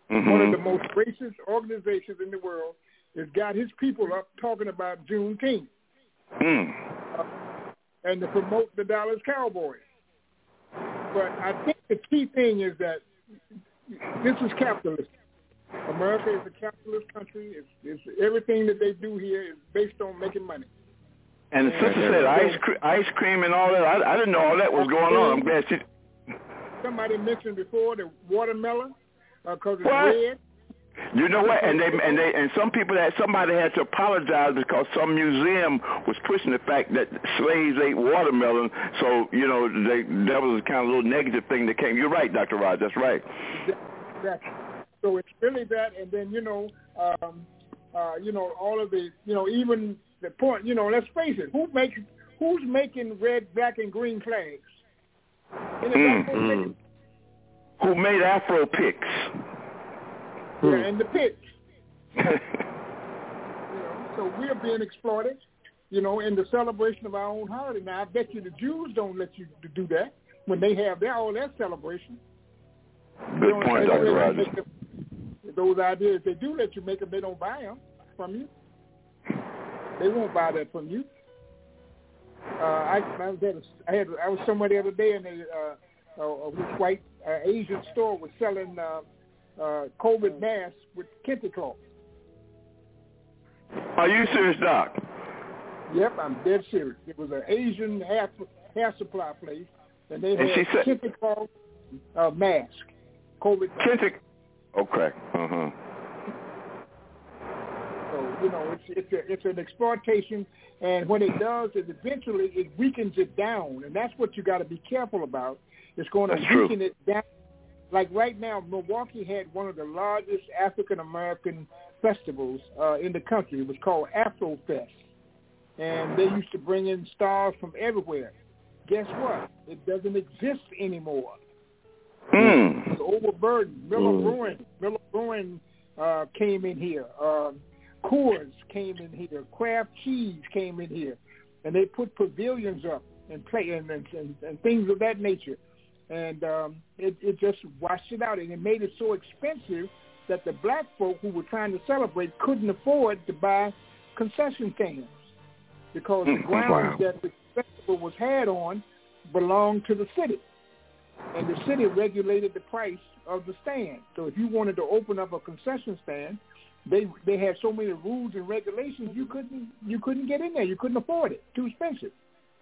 mm-hmm. one of the most racist organizations in the world, has got his people up talking about Juneteenth mm. uh, and to promote the Dallas Cowboys. But I think the key thing is that this is capitalism. America is a capitalist country. It's, it's everything that they do here is based on making money. And the sister said ice, cre- ice cream and all that. I, I didn't know all that was going on. I'm glad she... Somebody mentioned before the watermelon because uh, it's what? red. You know what? And they and they and some people had somebody had to apologize because some museum was pushing the fact that slaves ate watermelon. So you know they, that was a kind of little negative thing that came. You're right, Doctor Rod. That's right. Exactly. So it's really that, and then you know, um, uh, you know, all of the, you know, even the point. You know, let's face it. Who makes who's making red, black, and green flags? Mm. Who made Afro picks? Yeah, and the picks. You know, so we're being exploited, you know, in the celebration of our own holiday. Now, I bet you the Jews don't let you do that when they have their all their celebration. Good point, Doctor Rogers. Those ideas, they do let you make them, they don't buy them from you. They won't buy that from you. Uh, I, I was at a, I had I was somewhere the other day, and a, uh, a, a white uh, Asian store was selling uh, uh, COVID masks with kente cloth. Are you serious, Doc? Yep, I'm dead serious. It was an Asian hair hair supply place, and they had and she said, kente cloth uh, mask, COVID mask. Kente. Okay. Uh huh. So you know, it's it's a, it's an exploitation, and what it does is eventually it weakens it down, and that's what you got to be careful about. It's going to that's weaken true. it down. Like right now, Milwaukee had one of the largest African American festivals uh, in the country. It was called Afro Fest, and they used to bring in stars from everywhere. Guess what? It doesn't exist anymore. Mm. It's overburdened. Miller Mm. Bruin, Miller Bruin uh, came in here. Um, Coors came in here. Kraft Cheese came in here, and they put pavilions up and play and and, and, and things of that nature. And um, it, it just washed it out, and it made it so expensive that the black folk who were trying to celebrate couldn't afford to buy concession stands because the grounds wow. that the festival was had on belonged to the city, and the city regulated the price of the stand. So if you wanted to open up a concession stand, they they had so many rules and regulations you couldn't you couldn't get in there. You couldn't afford it. Too expensive.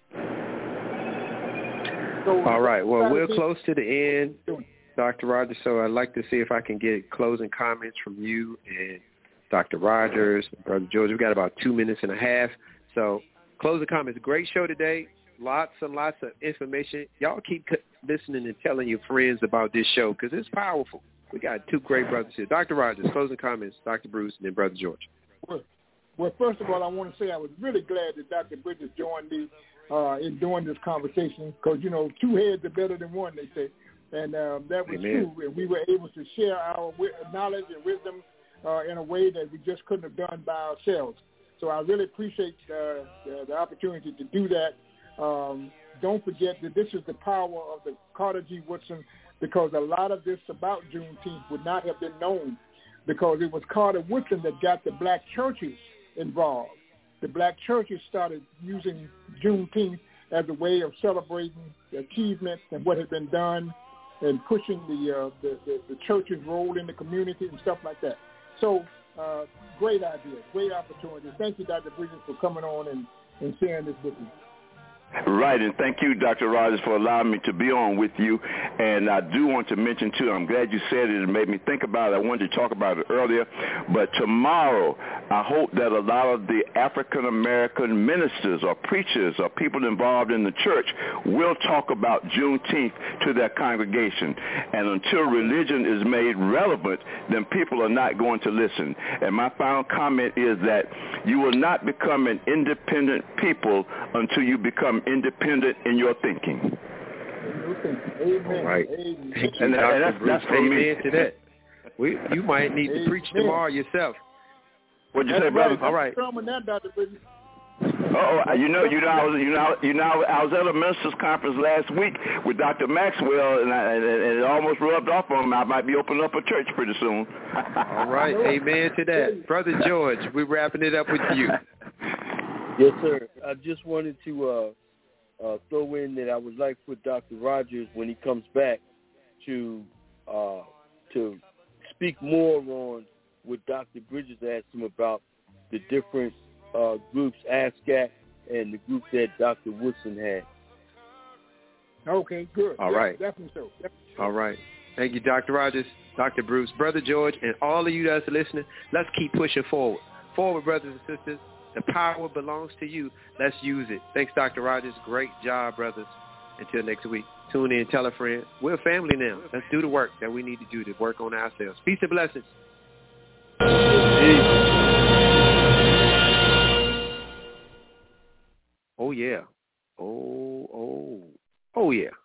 So all right. Well, we're close to the end, Doctor Rogers, so I'd like to see if I can get closing comments from you and Doctor Rogers, Brother George. We've got about two minutes and a half. So closing comments. Great show today. Lots and lots of information. Y'all keep listening and telling your friends about this show because it's powerful. We got two great brothers here. Doctor Rogers, closing comments, Doctor Bruce, and then Brother George. Well, well, first of all, I want to say I was really glad that Doctor Bridges joined me uh, in doing this conversation because, you know, two heads are better than one, they say. And um, that was Amen. true. And we were able to share our wi- knowledge and wisdom uh, in a way that we just couldn't have done by ourselves. So I really appreciate uh, the, the opportunity to do that. Um, don't forget that this is the power of the Carter G. Woodson, because a lot of this about Juneteenth would not have been known because it was Carter Woodson that got the black churches involved. The black churches started using Juneteenth as a way of celebrating the achievements and what had been done and pushing the, uh, the, the, the church's role in the community and stuff like that. So uh, great idea, great opportunity. Thank you, Doctor Bridges, for coming on and, and sharing this with me. Right, and thank you, Doctor Rogers, for allowing me to be on with you. And I do want to mention, too, I'm glad you said it. It made me think about it. I wanted to talk about it earlier. But tomorrow, I hope that a lot of the African-American ministers or preachers or people involved in the church will talk about Juneteenth to their congregation. And until religion is made relevant, then people are not going to listen. And my final comment is that you will not become an independent people until you become independent in your thinking. Amen. All right. Amen. Thank you, and, Doctor and that's, Bruce. that's for Amen me. to that. We, you might need to preach tomorrow yourself. What'd you that's say, brother? Right. All right. That, Doctor Bridges. Oh, you know, you know, I was, you know, you know, I was at a ministers conference last week with Doctor Maxwell, and, I, and it almost rubbed off on me. I might be opening up a church pretty soon. All right, amen to that, Brother George. We're wrapping it up with you. Yes, sir. I just wanted to uh, uh, throw in that I would like for Doctor Rogers, when he comes back, to uh, to speak more on what Doctor Bridges asked him about the different uh, groups, ASCAC and the group that Doctor Woodson had. Okay, good. All yeah, right. Definitely so. Definitely so. All right. Thank you, Doctor Rogers, Doctor Bruce, Brother George, and all of you that's listening. Let's keep pushing forward. Forward, brothers and sisters. The power belongs to you. Let's use it. Thanks, Doctor Rogers. Great job, brothers. Until next week, tune in, tell a friend. We're a family now. Let's do the work that we need to do to work on ourselves. Peace and blessings. Oh, yeah. Oh, oh, oh, yeah.